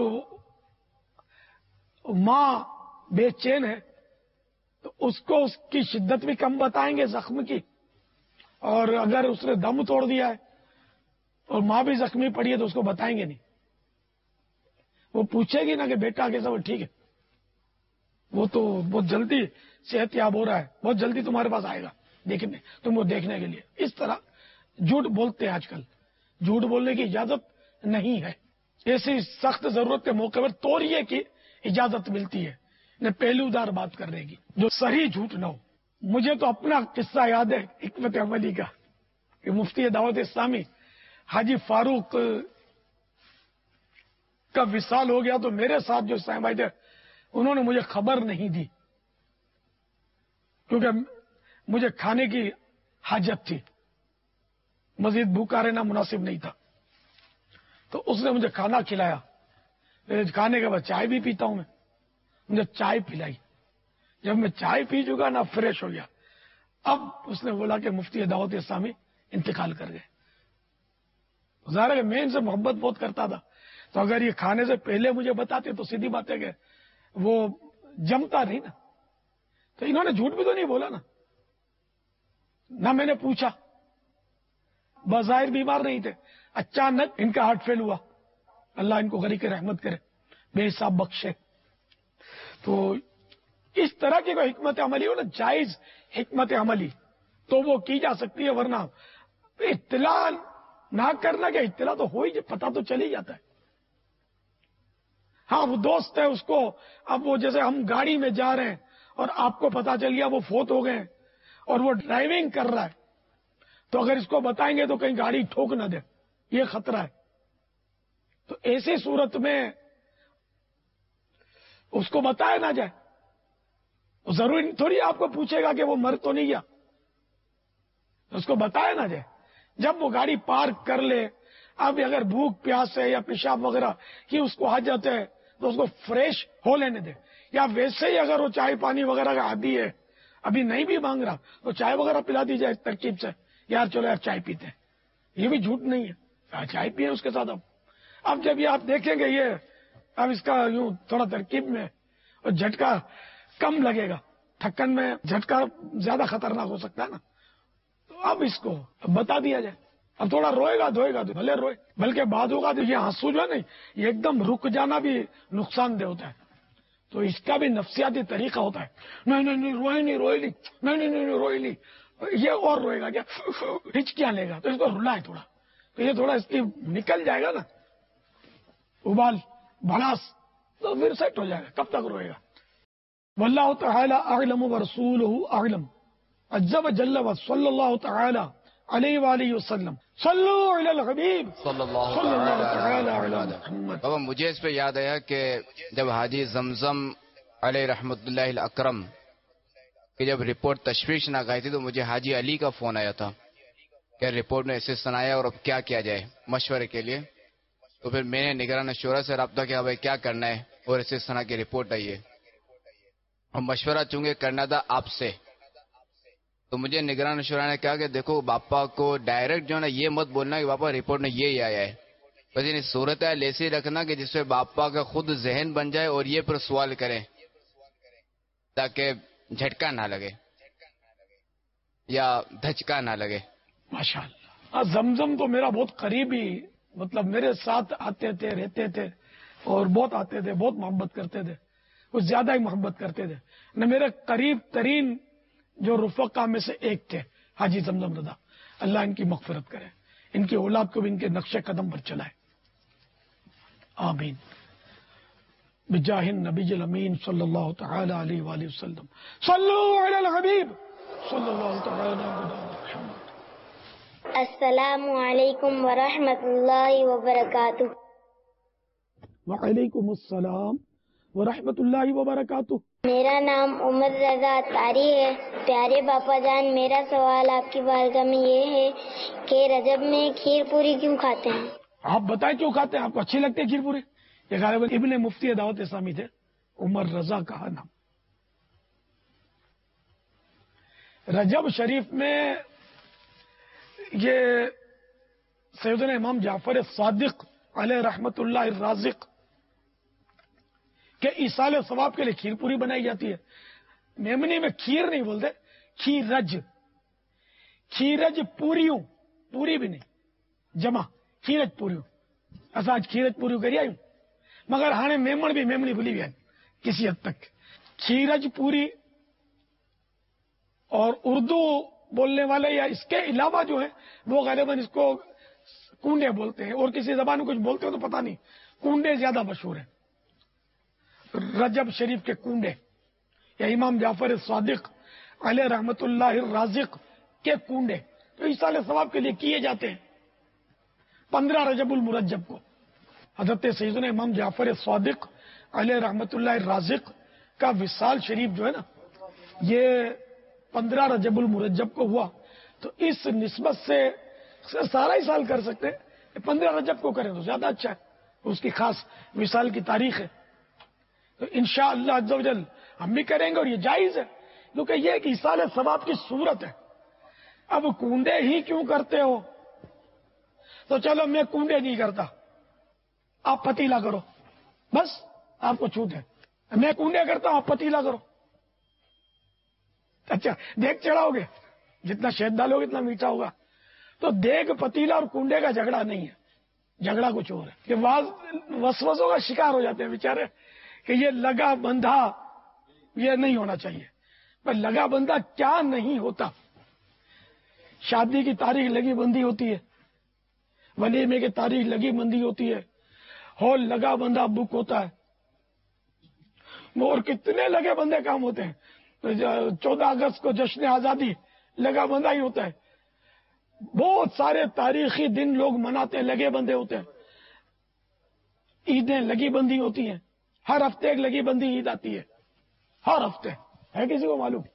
ماں بے چین ہے، تو اس کو اس کی شدت بھی کم بتائیں گے زخم کی، اور اگر اس نے دم توڑ دیا ہے اور ماں بھی زخمی پڑی ہے تو اس کو بتائیں گے نہیں. وہ پوچھے گی نا کہ بیٹا کیسا، وہ ٹھیک ہے، وہ تو بہت جلدی صحت یاب ہو رہا ہے، بہت جلدی تمہارے پاس آئے گا دیکھنے، تم کو دیکھنے کے لیے. اس طرح جھوٹ بولتے ہیں آج کل. جھوٹ بولنے کی اجازت نہیں ہے. ایسی سخت ضرورت کے موقع پر توریے کی اجازت ملتی ہے نہ پہلو دار بات کرنے کی جو صحیح جھوٹ نہ ہو. مجھے تو اپنا قصہ یاد ہے حکمت عملی کا کہ مفتی دعوت اسلامی حاجی فاروق کا وصال ہو گیا تو میرے ساتھ جو صاحب تھے انہوں نے مجھے خبر نہیں دی کیونکہ مجھے کھانے کی حاجت تھی, مزید بھوکا رہنا مناسب نہیں تھا. تو اس نے مجھے کھانا کھلایا, کھانے کے بعد چائے بھی پیتا ہوں میں, مجھے چائے پلائی. جب میں چائے پی چکا نا فریش ہو گیا. اب اس نے بولا کہ مفتی دعوت اسلامی انتقال کر گئے. ظاہر ہے کہ میں ان سے محبت بہت کرتا تھا, تو اگر یہ کھانے سے پہلے مجھے بتاتے تو سیدھی بات ہے کہ وہ جمتا نہیں نا. تو انہوں نے جھوٹ بھی تو نہیں بولا نا, نہ میں نے پوچھا. بظاہر بیمار نہیں تھے, اچانک ان کا ہارٹ فیل ہوا, اللہ ان کو غریق رحمت کرے, بے حساب بخشے. تو اس طرح کی کوئی حکمت عملی ہو نا, جائز حکمت عملی, تو وہ کی جا سکتی ہے. ورنہ اطلاع نہ کرنا, کہ اطلاع تو ہو ہی, پتہ تو چل ہی جاتا ہے. ہاں وہ دوست ہے, اس کو اب وہ جیسے ہم گاڑی میں جا رہے ہیں اور آپ کو پتا چل گیا وہ فوت ہو گئے اور وہ ڈرائیونگ کر رہا ہے, تو اگر اس کو بتائیں گے تو کہیں گاڑی ٹھوک نہ دے, یہ خطرہ ہے. تو ایسی صورت میں اس کو بتایا نہ جائے. ضروری تھوڑی آپ کو پوچھے گا کہ وہ مر تو نہیں گیا, اس کو بتایا نہ جائے. جب وہ گاڑی پارک کر لے, اب اگر بھوک پیاس ہے یا پیشاب وغیرہ کی اس کو حاجت ہے تو اس کو فریش ہو لینے دے. یا ویسے ہی اگر وہ چائے پانی وغیرہ کا عادی ہے, ابھی نہیں بھی مانگ رہا, تو چائے وغیرہ پلا دی جائے ترکیب سے, یار چلو یار چائے پیتے ہیں. یہ بھی جھوٹ نہیں ہے, چائے پیے اس کے ساتھ. اب اب جب یہ آپ دیکھیں گے یہ اب اس کا یوں تھوڑا ترکیب میں اور جھٹکا کم لگے گا, تھکن میں جھٹکا زیادہ خطرناک ہو سکتا ہے نا, تو اب اس کو بتا دیا جائے. اب تھوڑا روئے گا دھوئے گا تو بھلے روئے, بلکہ بعد ہوگا تو یہ ہنسو جو ہے نہیں, یہ ایک دم رک جانا بھی نقصان دہ ہوتا ہے. تو اس کا بھی نفسیاتی طریقہ ہوتا ہے. نہیں نہیں نہیں روئے نہیں روئے نہیں نہیں نہیں نہیں روئے نہیں, یہ اور روئے گا کیا, ہچکیاں لے گا, تو اس کو رلا ہے تھوڑا, تو یہ تھوڑا اس کی نکل جائے گا نا ابال بھڑاس, تو پھر سیٹ ہو جائے گا. کب تک روئے گا؟ واللہ تعالی اعلم ورسولہ اعلم عز وجل وصلی اللہ تعالی علیہ وآلہ وسلم. صلو علی الحبیب صلی اللہ تعالی علی محمد. بابا مجھے اس پہ یاد آیا کہ جب حاجی زمزم علیہ رحمت اللہ الاکرم کہ جب رپورٹ تشویش نہ گئی تھی تو مجھے حاجی علی کا فون آیا تھا کہ رپورٹ میں ایسے سنایا اور اب کیا کیا جائے مشورے کے لیے. تو پھر میں نے نگران شورا سے رابطہ کیا, بھائی کیا کرنا ہے, اور ایسے سنا کی رپورٹ آئی ہے اور مشورہ چونکہ کرنا تھا آپ سے. تو مجھے نگران شورا نے کہا کہ دیکھو باپا کو ڈائریکٹ جو ہے نا یہ مت بولنا کہ باپا رپورٹ میں یہ ہی آیا ہے, بس یہ صورت ہے ایسی رکھنا کہ جس پہ باپا کا خود ذہن بن جائے اور یہ پر سوال کریں تاکہ جھٹکا نہ لگے یا دھچکا نہ لگے. ماشاءاللہ. زمزم تو میرا بہت قریبی, مطلب میرے ساتھ آتے تھے, رہتے تھے اور بہت آتے تھے, بہت محبت کرتے تھے, کچھ زیادہ ہی محبت کرتے تھے. نہ میرے قریب ترین جو رفقا میں سے ایک تھے حاجی زمزم رضا, اللہ ان کی مغفرت کرے, ان کی اولاد کو بھی ان کے نقش قدم پر چلائے, آمین. بجاہ النبی الامین صلی اللہ تعالی علیہ وآلہ وسلم. صلو علی الحبیب صلی اللہ تعالی علیہ وسلم. السلام علیکم ورحمۃ اللہ وبرکاتہ. وعلیکم السلام ورحمۃ اللہ وبرکاتہ. میرا نام عمر رضا اطاری ہے. پیارے باپا جان, میرا سوال آپ کی بارگاہ میں یہ ہے کہ رجب میں کھیر پوری کیوں کھاتے ہیں؟ آپ بتائیں کیوں کھاتے ہیں, آپ کو اچھی لگتی ہے کھیر پوری؟ یہ غالباً ابن مفتی دعوت اسلامی تھے, عمر رضا کا نام. رجب شریف میں یہ سیدنا امام جعفر صادق علیہ رحمت اللہ الرازق کہ ایصال ثواب کے لیے کھیر پوری بنائی جاتی ہے. میمنی میں کھیر نہیں بولتے, کھیرج. کھیرج پوریوں, پوری بھی نہیں, جمع کھیرج پوریوں. ایسا آج کھیرج پوری کری آئی, مگر ہانے میمن بھی میمنی بھلی بھی ہے کسی حد تک. کھیرج پوری اور اردو بولنے والے یا اس کے علاوہ جو ہے وہ غالباً اس کو کنڈے بولتے ہیں, اور کسی زبان میں کچھ بولتے ہو تو پتہ نہیں, کنڈے زیادہ مشہور ہیں، رجب شریف کے کنڈے، یا امام جعفر صادق علیہ رحمت اللہ الرازق کے کنڈے تو ایصال ثواب کے لیے کیے جاتے ہیں پندرہ رجب المرجب کو۔ حضرت سیدنا امام جعفر صادق علیہ رحمت اللہ الرازق کا وصال شریف جو ہے نا، یہ پندرہ رجب المرجب کو ہوا، تو اس نسبت سے سارا ہی سال کر سکتے ہیں، پندرہ رجب کو کریں تو زیادہ اچھا ہے، اس کی خاص وصال کی تاریخ ہے، تو انشاءاللہ عز و جل ہم بھی کریں گے، اور یہ جائز ہے کیونکہ یہ ایک ایصال ثواب کی صورت ہے۔ اب کنڈے ہی کیوں کرتے ہو؟ تو چلو میں کنڈے نہیں کرتا، آپ پتیلا کرو، بس آپ کو چھوٹ ہے۔ میں کنڈے کرتا ہوں، آپ پتیلا کرو، اچھا دیکھ چڑھاؤ گے، جتنا شہد ڈالو گے اتنا میٹھا ہوگا۔ تو دیکھ پتیلا اور کنڈے کا جھگڑا نہیں ہے، جھگڑا کچھ اور ہے کہ وسوسوں کا شکار ہو جاتے ہیں بیچارے کہ یہ لگا بندھا یہ نہیں ہونا چاہیے، پر لگا بندھا کیا نہیں ہوتا۔ شادی کی تاریخ لگی بندی ہوتی ہے، ولیمے کی تاریخ لگی بندی ہوتی ہے، ہال لگا بندھا بک ہوتا ہے، اور کتنے لگے بندے کام ہوتے ہیں۔ چودہ اگست کو جشن آزادی لگا بندھا ہی ہوتا ہے، بہت سارے تاریخی دن لوگ مناتے ہیں، لگے بندے ہوتے ہیں، عیدیں لگی بندی ہوتی ہیں، ہر ہفتے ایک لگی بندی عید آتی ہے، ہر ہفتے ہے، کسی کو معلوم؟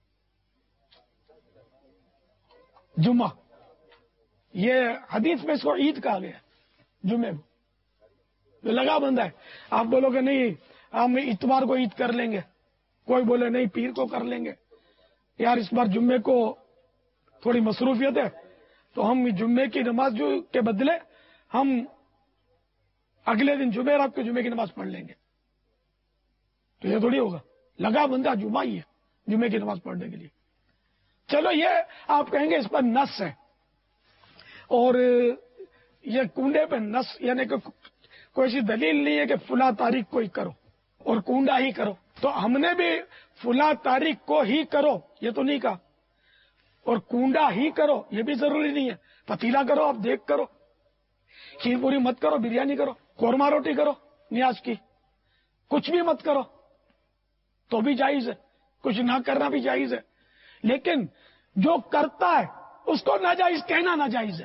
جمعہ، یہ حدیث میں اس کو عید کہا گیا، جمعے کو لگا بندہ ہے۔ آپ بولو کہ نہیں ہم اتوار کو عید کر لیں گے، کوئی بولے نہیں پیر کو کر لیں گے، یار اس بار جمعے کو تھوڑی مصروفیت ہے تو ہم جمعے کی نماز جو کے بدلے ہم اگلے دن جمعرات کو جمعے کی نماز پڑھ لیں گے، تو یہ تھوڑی ہوگا، لگا بندہ جمعہ ہی ہے جمعے کی نماز پڑھنے کے لیے۔ چلو یہ آپ کہیں گے اس پر نص ہے، اور یہ کنڈے پہ نص یعنی کہ کوئی ایسی دلیل نہیں ہے کہ فلاں تاریخ کو ہی کرو اور کنڈا ہی کرو، تو ہم نے بھی فلاں تاریخ کو ہی کرو یہ تو نہیں کہا، اور کنڈا ہی کرو یہ بھی ضروری نہیں ہے، پتیلا کرو، آپ دیکھ کرو، کھیر پوری مت کرو، بریانی کرو، قورمہ روٹی کرو نیاز کی، کچھ بھی مت کرو تو بھی جائز ہے، کچھ نہ کرنا بھی جائز ہے، لیکن جو کرتا ہے اس کو ناجائز کہنا ناجائز ہے،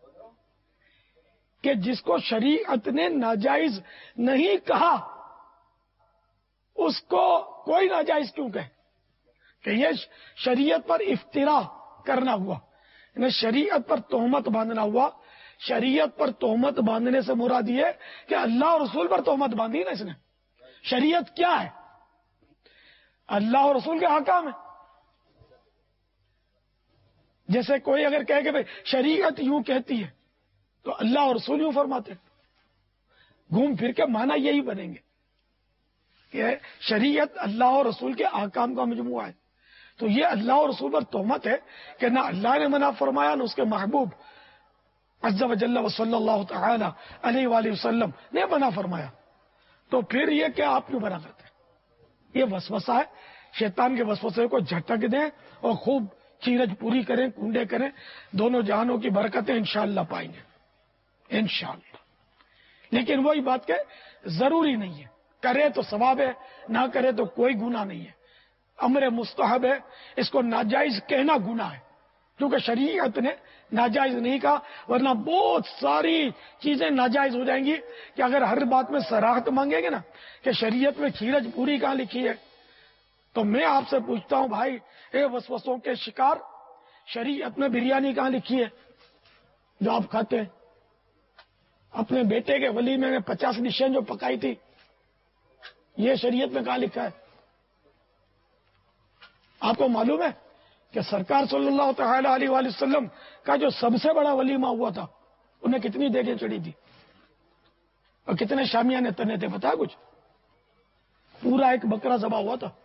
کہ جس کو شریعت نے ناجائز نہیں کہا اس کو کوئی ناجائز کیوں کہے؟ کہ یہ شریعت پر افترا کرنا ہوا، یعنی شریعت پر تہمت باندھنا ہوا۔ شریعت پر تہمت باندھنے سے مراد یہ کہ اللہ اور رسول پر تہمت باندھی نا اس نے۔ شریعت کیا ہے؟ اللہ اور رسول کے حکام ہے۔ جیسے کوئی اگر کہے کہ بھائی شریعت یوں کہتی ہے تو اللہ اور رسول یوں فرماتے ہیں، گھوم پھر کے معنی یہی بنیں گے کہ شریعت اللہ اور رسول کے احکام کا مجموعہ ہے، تو یہ اللہ اور رسول پر تہمت ہے کہ نہ اللہ نے منع فرمایا نہ اس کے محبوب عز و جل و صلی اللہ تعالی علیہ وآلہ وسلم نے منع فرمایا، تو پھر یہ کہ آپ کیوں منع کرتے ہیں؟ یہ وسوسہ ہے، شیطان کے وسوسے کو جھٹک دیں اور خوب چیرج پوری کریں، کنڈے کریں، دونوں جہانوں کی برکتیں انشاءاللہ پائیں گے انشاءاللہ۔ لیکن وہی بات کہ ضروری نہیں ہے، کرے تو ثواب ہے، نہ کرے تو کوئی گناہ نہیں ہے، امر مستحب ہے، اس کو ناجائز کہنا گناہ ہے کیونکہ شریعت نے ناجائز نہیں کہا، ورنہ بہت ساری چیزیں ناجائز ہو جائیں گی کہ اگر ہر بات میں صراحت مانگیں گے نا کہ شریعت میں کھیرج پوری کہاں لکھی ہے، تو میں آپ سے پوچھتا ہوں بھائی اے وسوسوں کے شکار، شریعت میں بریانی کہاں لکھی ہے جو آپ کھاتے ہیں؟ اپنے بیٹے کے ولیمے میں پچاس ڈشیں جو پکائی تھی یہ شریعت میں کہاں لکھا ہے؟ آپ کو معلوم ہے کہ سرکار صلی اللہ تعالی علیہ وآلہ وسلم کا جو سب سے بڑا ولیمہ ہوا تھا انہیں کتنی دیگیں چڑھی تھی اور کتنے شامیانے تنے تھے پتا ہے کچھ؟ پورا ایک بکرا ذبح ہوا تھا،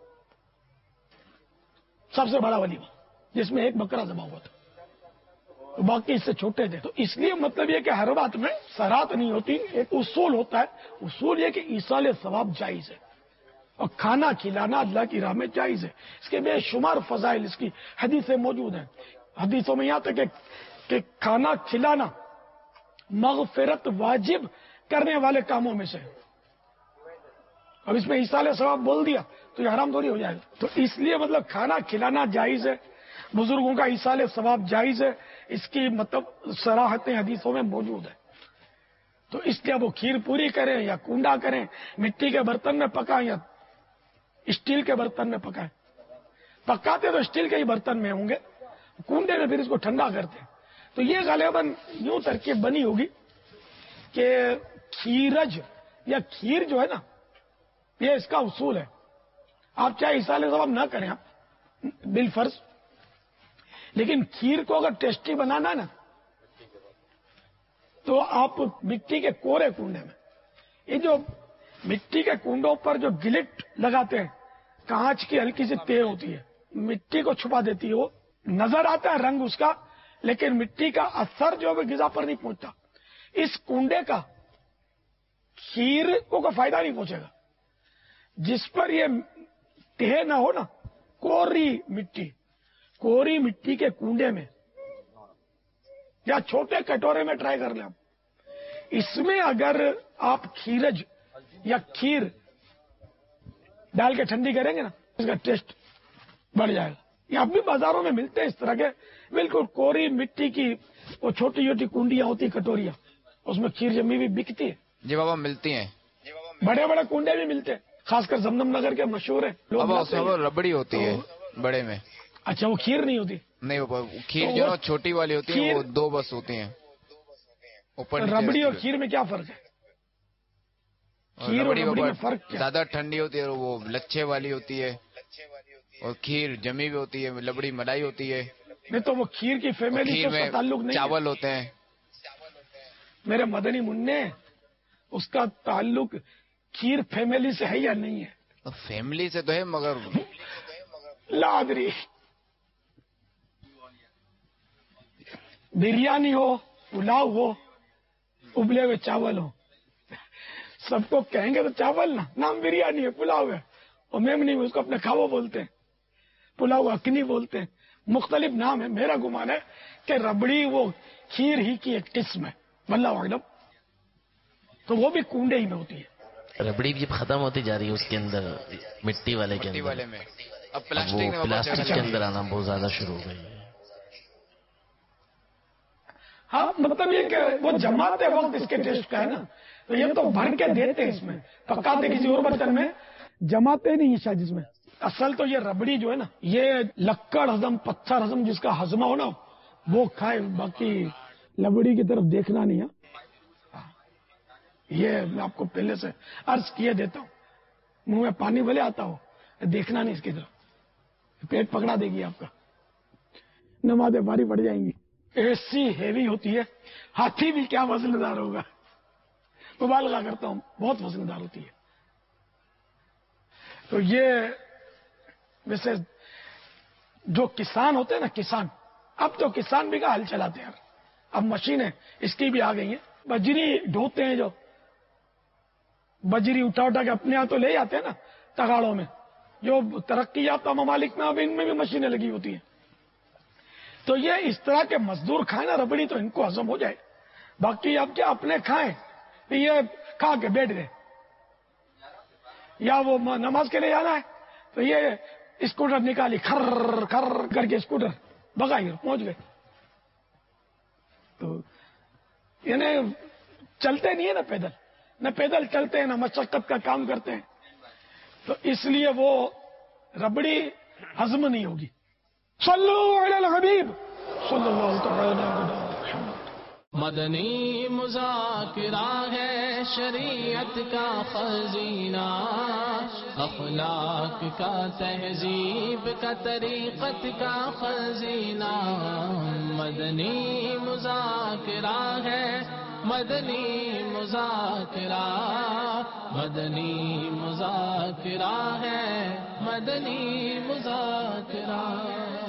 سب سے بڑا ولیمہ جس میں ایک بکرا ذبح ہوا تھا، باقی اس سے چھوٹے تھے۔ تو اس لیے مطلب یہ کہ ہر بات میں سرات نہیں ہوتی، ایک اصول ہوتا ہے، اصول یہ کہ ایصال ثواب جائز ہے اور کھانا کھلانا اللہ کی راہ میں جائز ہے، اس کے بے شمار فضائل اس کی حدیثیں موجود ہیں۔ حدیثوں میں یہاں تک کہ کھانا کھلانا مغفرت واجب کرنے والے کاموں میں سے. اب اس میں ایصال ثواب بول دیا تو یہ حرام تھوڑی ہو جائے گا. تو اس لیے مطلب کھانا کھلانا جائز ہے, بزرگوں کا ایصال ثواب جائز ہے, اس کی مطلب صراحتیں حدیثوں میں موجود ہے. تو اس لیے وہ کھیر پوری کریں یا کنڈا کریں, مٹی کے برتن میں پکائیں یا اسٹیل کے برتن میں پکائیں. پکاتے تو اسٹیل کے ہی برتن میں ہوں گے, کنڈے میں پھر اس کو ٹھنڈا کرتے ہیں. تو یہ غالباً یوں ترکیب بنی ہوگی کہ کھیرج یا کھیر جو ہے نا, یہ اس کا اصول ہے. آپ چاہے ایصال ثواب نہ کریں آپ بالفرض, لیکن کھیر کو اگر ٹیسٹی بنانا نا تو آپ مٹی کے کورے کنڈے میں, یہ جو مٹی کے کنڈوں پر جو گلٹ لگاتے ہیں, کانچ کی ہلکی سی تیر ہوتی ہے, مٹی کو چھپا دیتی ہے, وہ نظر آتا ہے رنگ اس کا, لیکن مٹی کا اثر جو ہے غذا پر نہیں پہنچتا. اس کنڈے کا کھیر کو کا فائدہ نہیں پہنچے گا. جس پر یہ تہ نہ ہو نا, کوری مٹی, کوری مٹی کے کنڈے میں یا چھوٹے کٹورے میں ٹرائی کر لیں آپ, اس میں اگر آپ کھیرج یا کھیر ڈال کے ٹھنڈی کریں گے نا, اس کا ٹیسٹ بڑھ جائے گا. یہ اب بھی بازاروں میں ملتے ہیں اس طرح کے بالکل کوری مٹی کی وہ چھوٹی چھوٹی کنڈیاں ہوتی, کٹوریاں, اس میں کھیر جمی بھی بکتی ہے. جی بابا ملتی ہیں, بڑے بڑے کنڈے بھی ملتے ہیں, خاص کر زمزم نگر کے مشہور ہے. بابا اس میں وہ ربڑی ہوتی ہے بڑے میں. اچھا وہ کھیر نہیں ہوتی؟ نہیں بابا, کھیر جو چھوٹی والی ہوتی ہے وہ دو بس ہوتی ہیں. ربڑی اور کھیر میں کیا فرق ہے؟ کھیر اور ربڑی میں فرق کیا؟ زیادہ ٹھنڈی ہوتی ہے, وہ لچھے والی ہوتی ہے, اور کھیر جمی بھی ہوتی ہے, لبڑی ملائی ہوتی ہے. نہیں تو وہ کھیر کی فیملی سے تعلق نہیں, چاول ہوتے ہیں. میرے مدنی منع, اس کا تعلق کھیر فیملی سے ہے یا نہیں ہے؟ فیملی سے تو ہے مگر لادری بریانی ہو, پلاؤ ہو, ابلے ہوئے چاول ہو, سب کو کہیں گے تو چاول نا, نام بریانی ہے, پلاؤ ہے, اور میم نہیں اس کو اپنے کھاوا بولتے ہیں, پلاؤ اکنی بولتے ہیں, مختلف نام ہے. میرا گمان ہے کہ ربڑی وہ کھیر ہی کی ایک قسم ہے, واللہ اعلم. تو وہ بھی کنڈے ہی میں ہوتی ہے. ربڑی بھی ختم ہوتی جا رہی ہے اس کے اندر, مٹی والے کے اندر, اب پلاسٹک کے اندر آنا بہت زیادہ شروع ہو گئی ہے. ہاں مطلب یہ کہ وہ جماتے وقت اس کے ٹیسٹ کا ہے نا, تو یہ تو بھر کے دیتے ہیں اس میں, پکاتے کسی اور برتن میں, جماتے نہیں شاید اس میں. اصل تو یہ ربڑی جو ہے نا, یہ لکڑ ہضم, پتھر ہضم, جس کا ہضمہ ہو نا وہ کھائے, باقی لبڑی کی طرف دیکھنا نہیں ہے. یہ میں آپ کو پہلے سے عرض کیے دیتا ہوں, منہ میں پانی بھلے آتا ہو, دیکھنا نہیں اس کی طرف, پیٹ پکڑا دے گی آپ کا, نمازیں بھاری پڑ جائیں گی. ایسی ہیوی ہوتی ہے, ہاتھی بھی کیا وزن دار ہوگا, مبالغہ کرتا ہوں, بہت وزن دار ہوتی ہے. تو یہ ویسے جو کسان ہوتے ہیں نا, کسان, اب تو کسان بھی کا حل چلاتے ہیں, اب مشینیں اس کی بھی آ گئی ہیں. بجری ڈھوتے ہیں, جو بجری اٹھا اٹھا کے اپنے ہاتھوں لے جاتے ہیں نا تگاڑوں میں, جو ترقی یافتہ ممالک میں اب ان میں بھی مشینیں لگی ہوتی ہیں. تو یہ اس طرح کے مزدور کھائیں نا ربڑی تو ان کو ہضم ہو جائے. باقی اب کیا اپنے کھائیں, یہ کھا کے بیٹھ گئے, یا وہ نماز کے لیے جانا ہے تو یہ اسکوٹر نکالی, کھر کھر کر کے اسکوٹر بگائی, پہنچ گئے. تو یعنی چلتے نہیں ہے نا پیدل, نہ پیدل چلتے ہیں نہ مشقت کا کام کرتے ہیں, تو اس لیے وہ ربڑی ہضم نہیں ہوگی. صلو علی الحبیب صلی اللہ تعالی علیہ وسلم. مدنی مذاکرہ ہے شریعت کا خزینہ, اخلاق کا, تہذیب کا, طریقت کا خزینہ. مدنی مذاکرہ ہے, مدنی مذاکرہ, مدنی مذاکرہ ہے, مدنی مذاکرہ.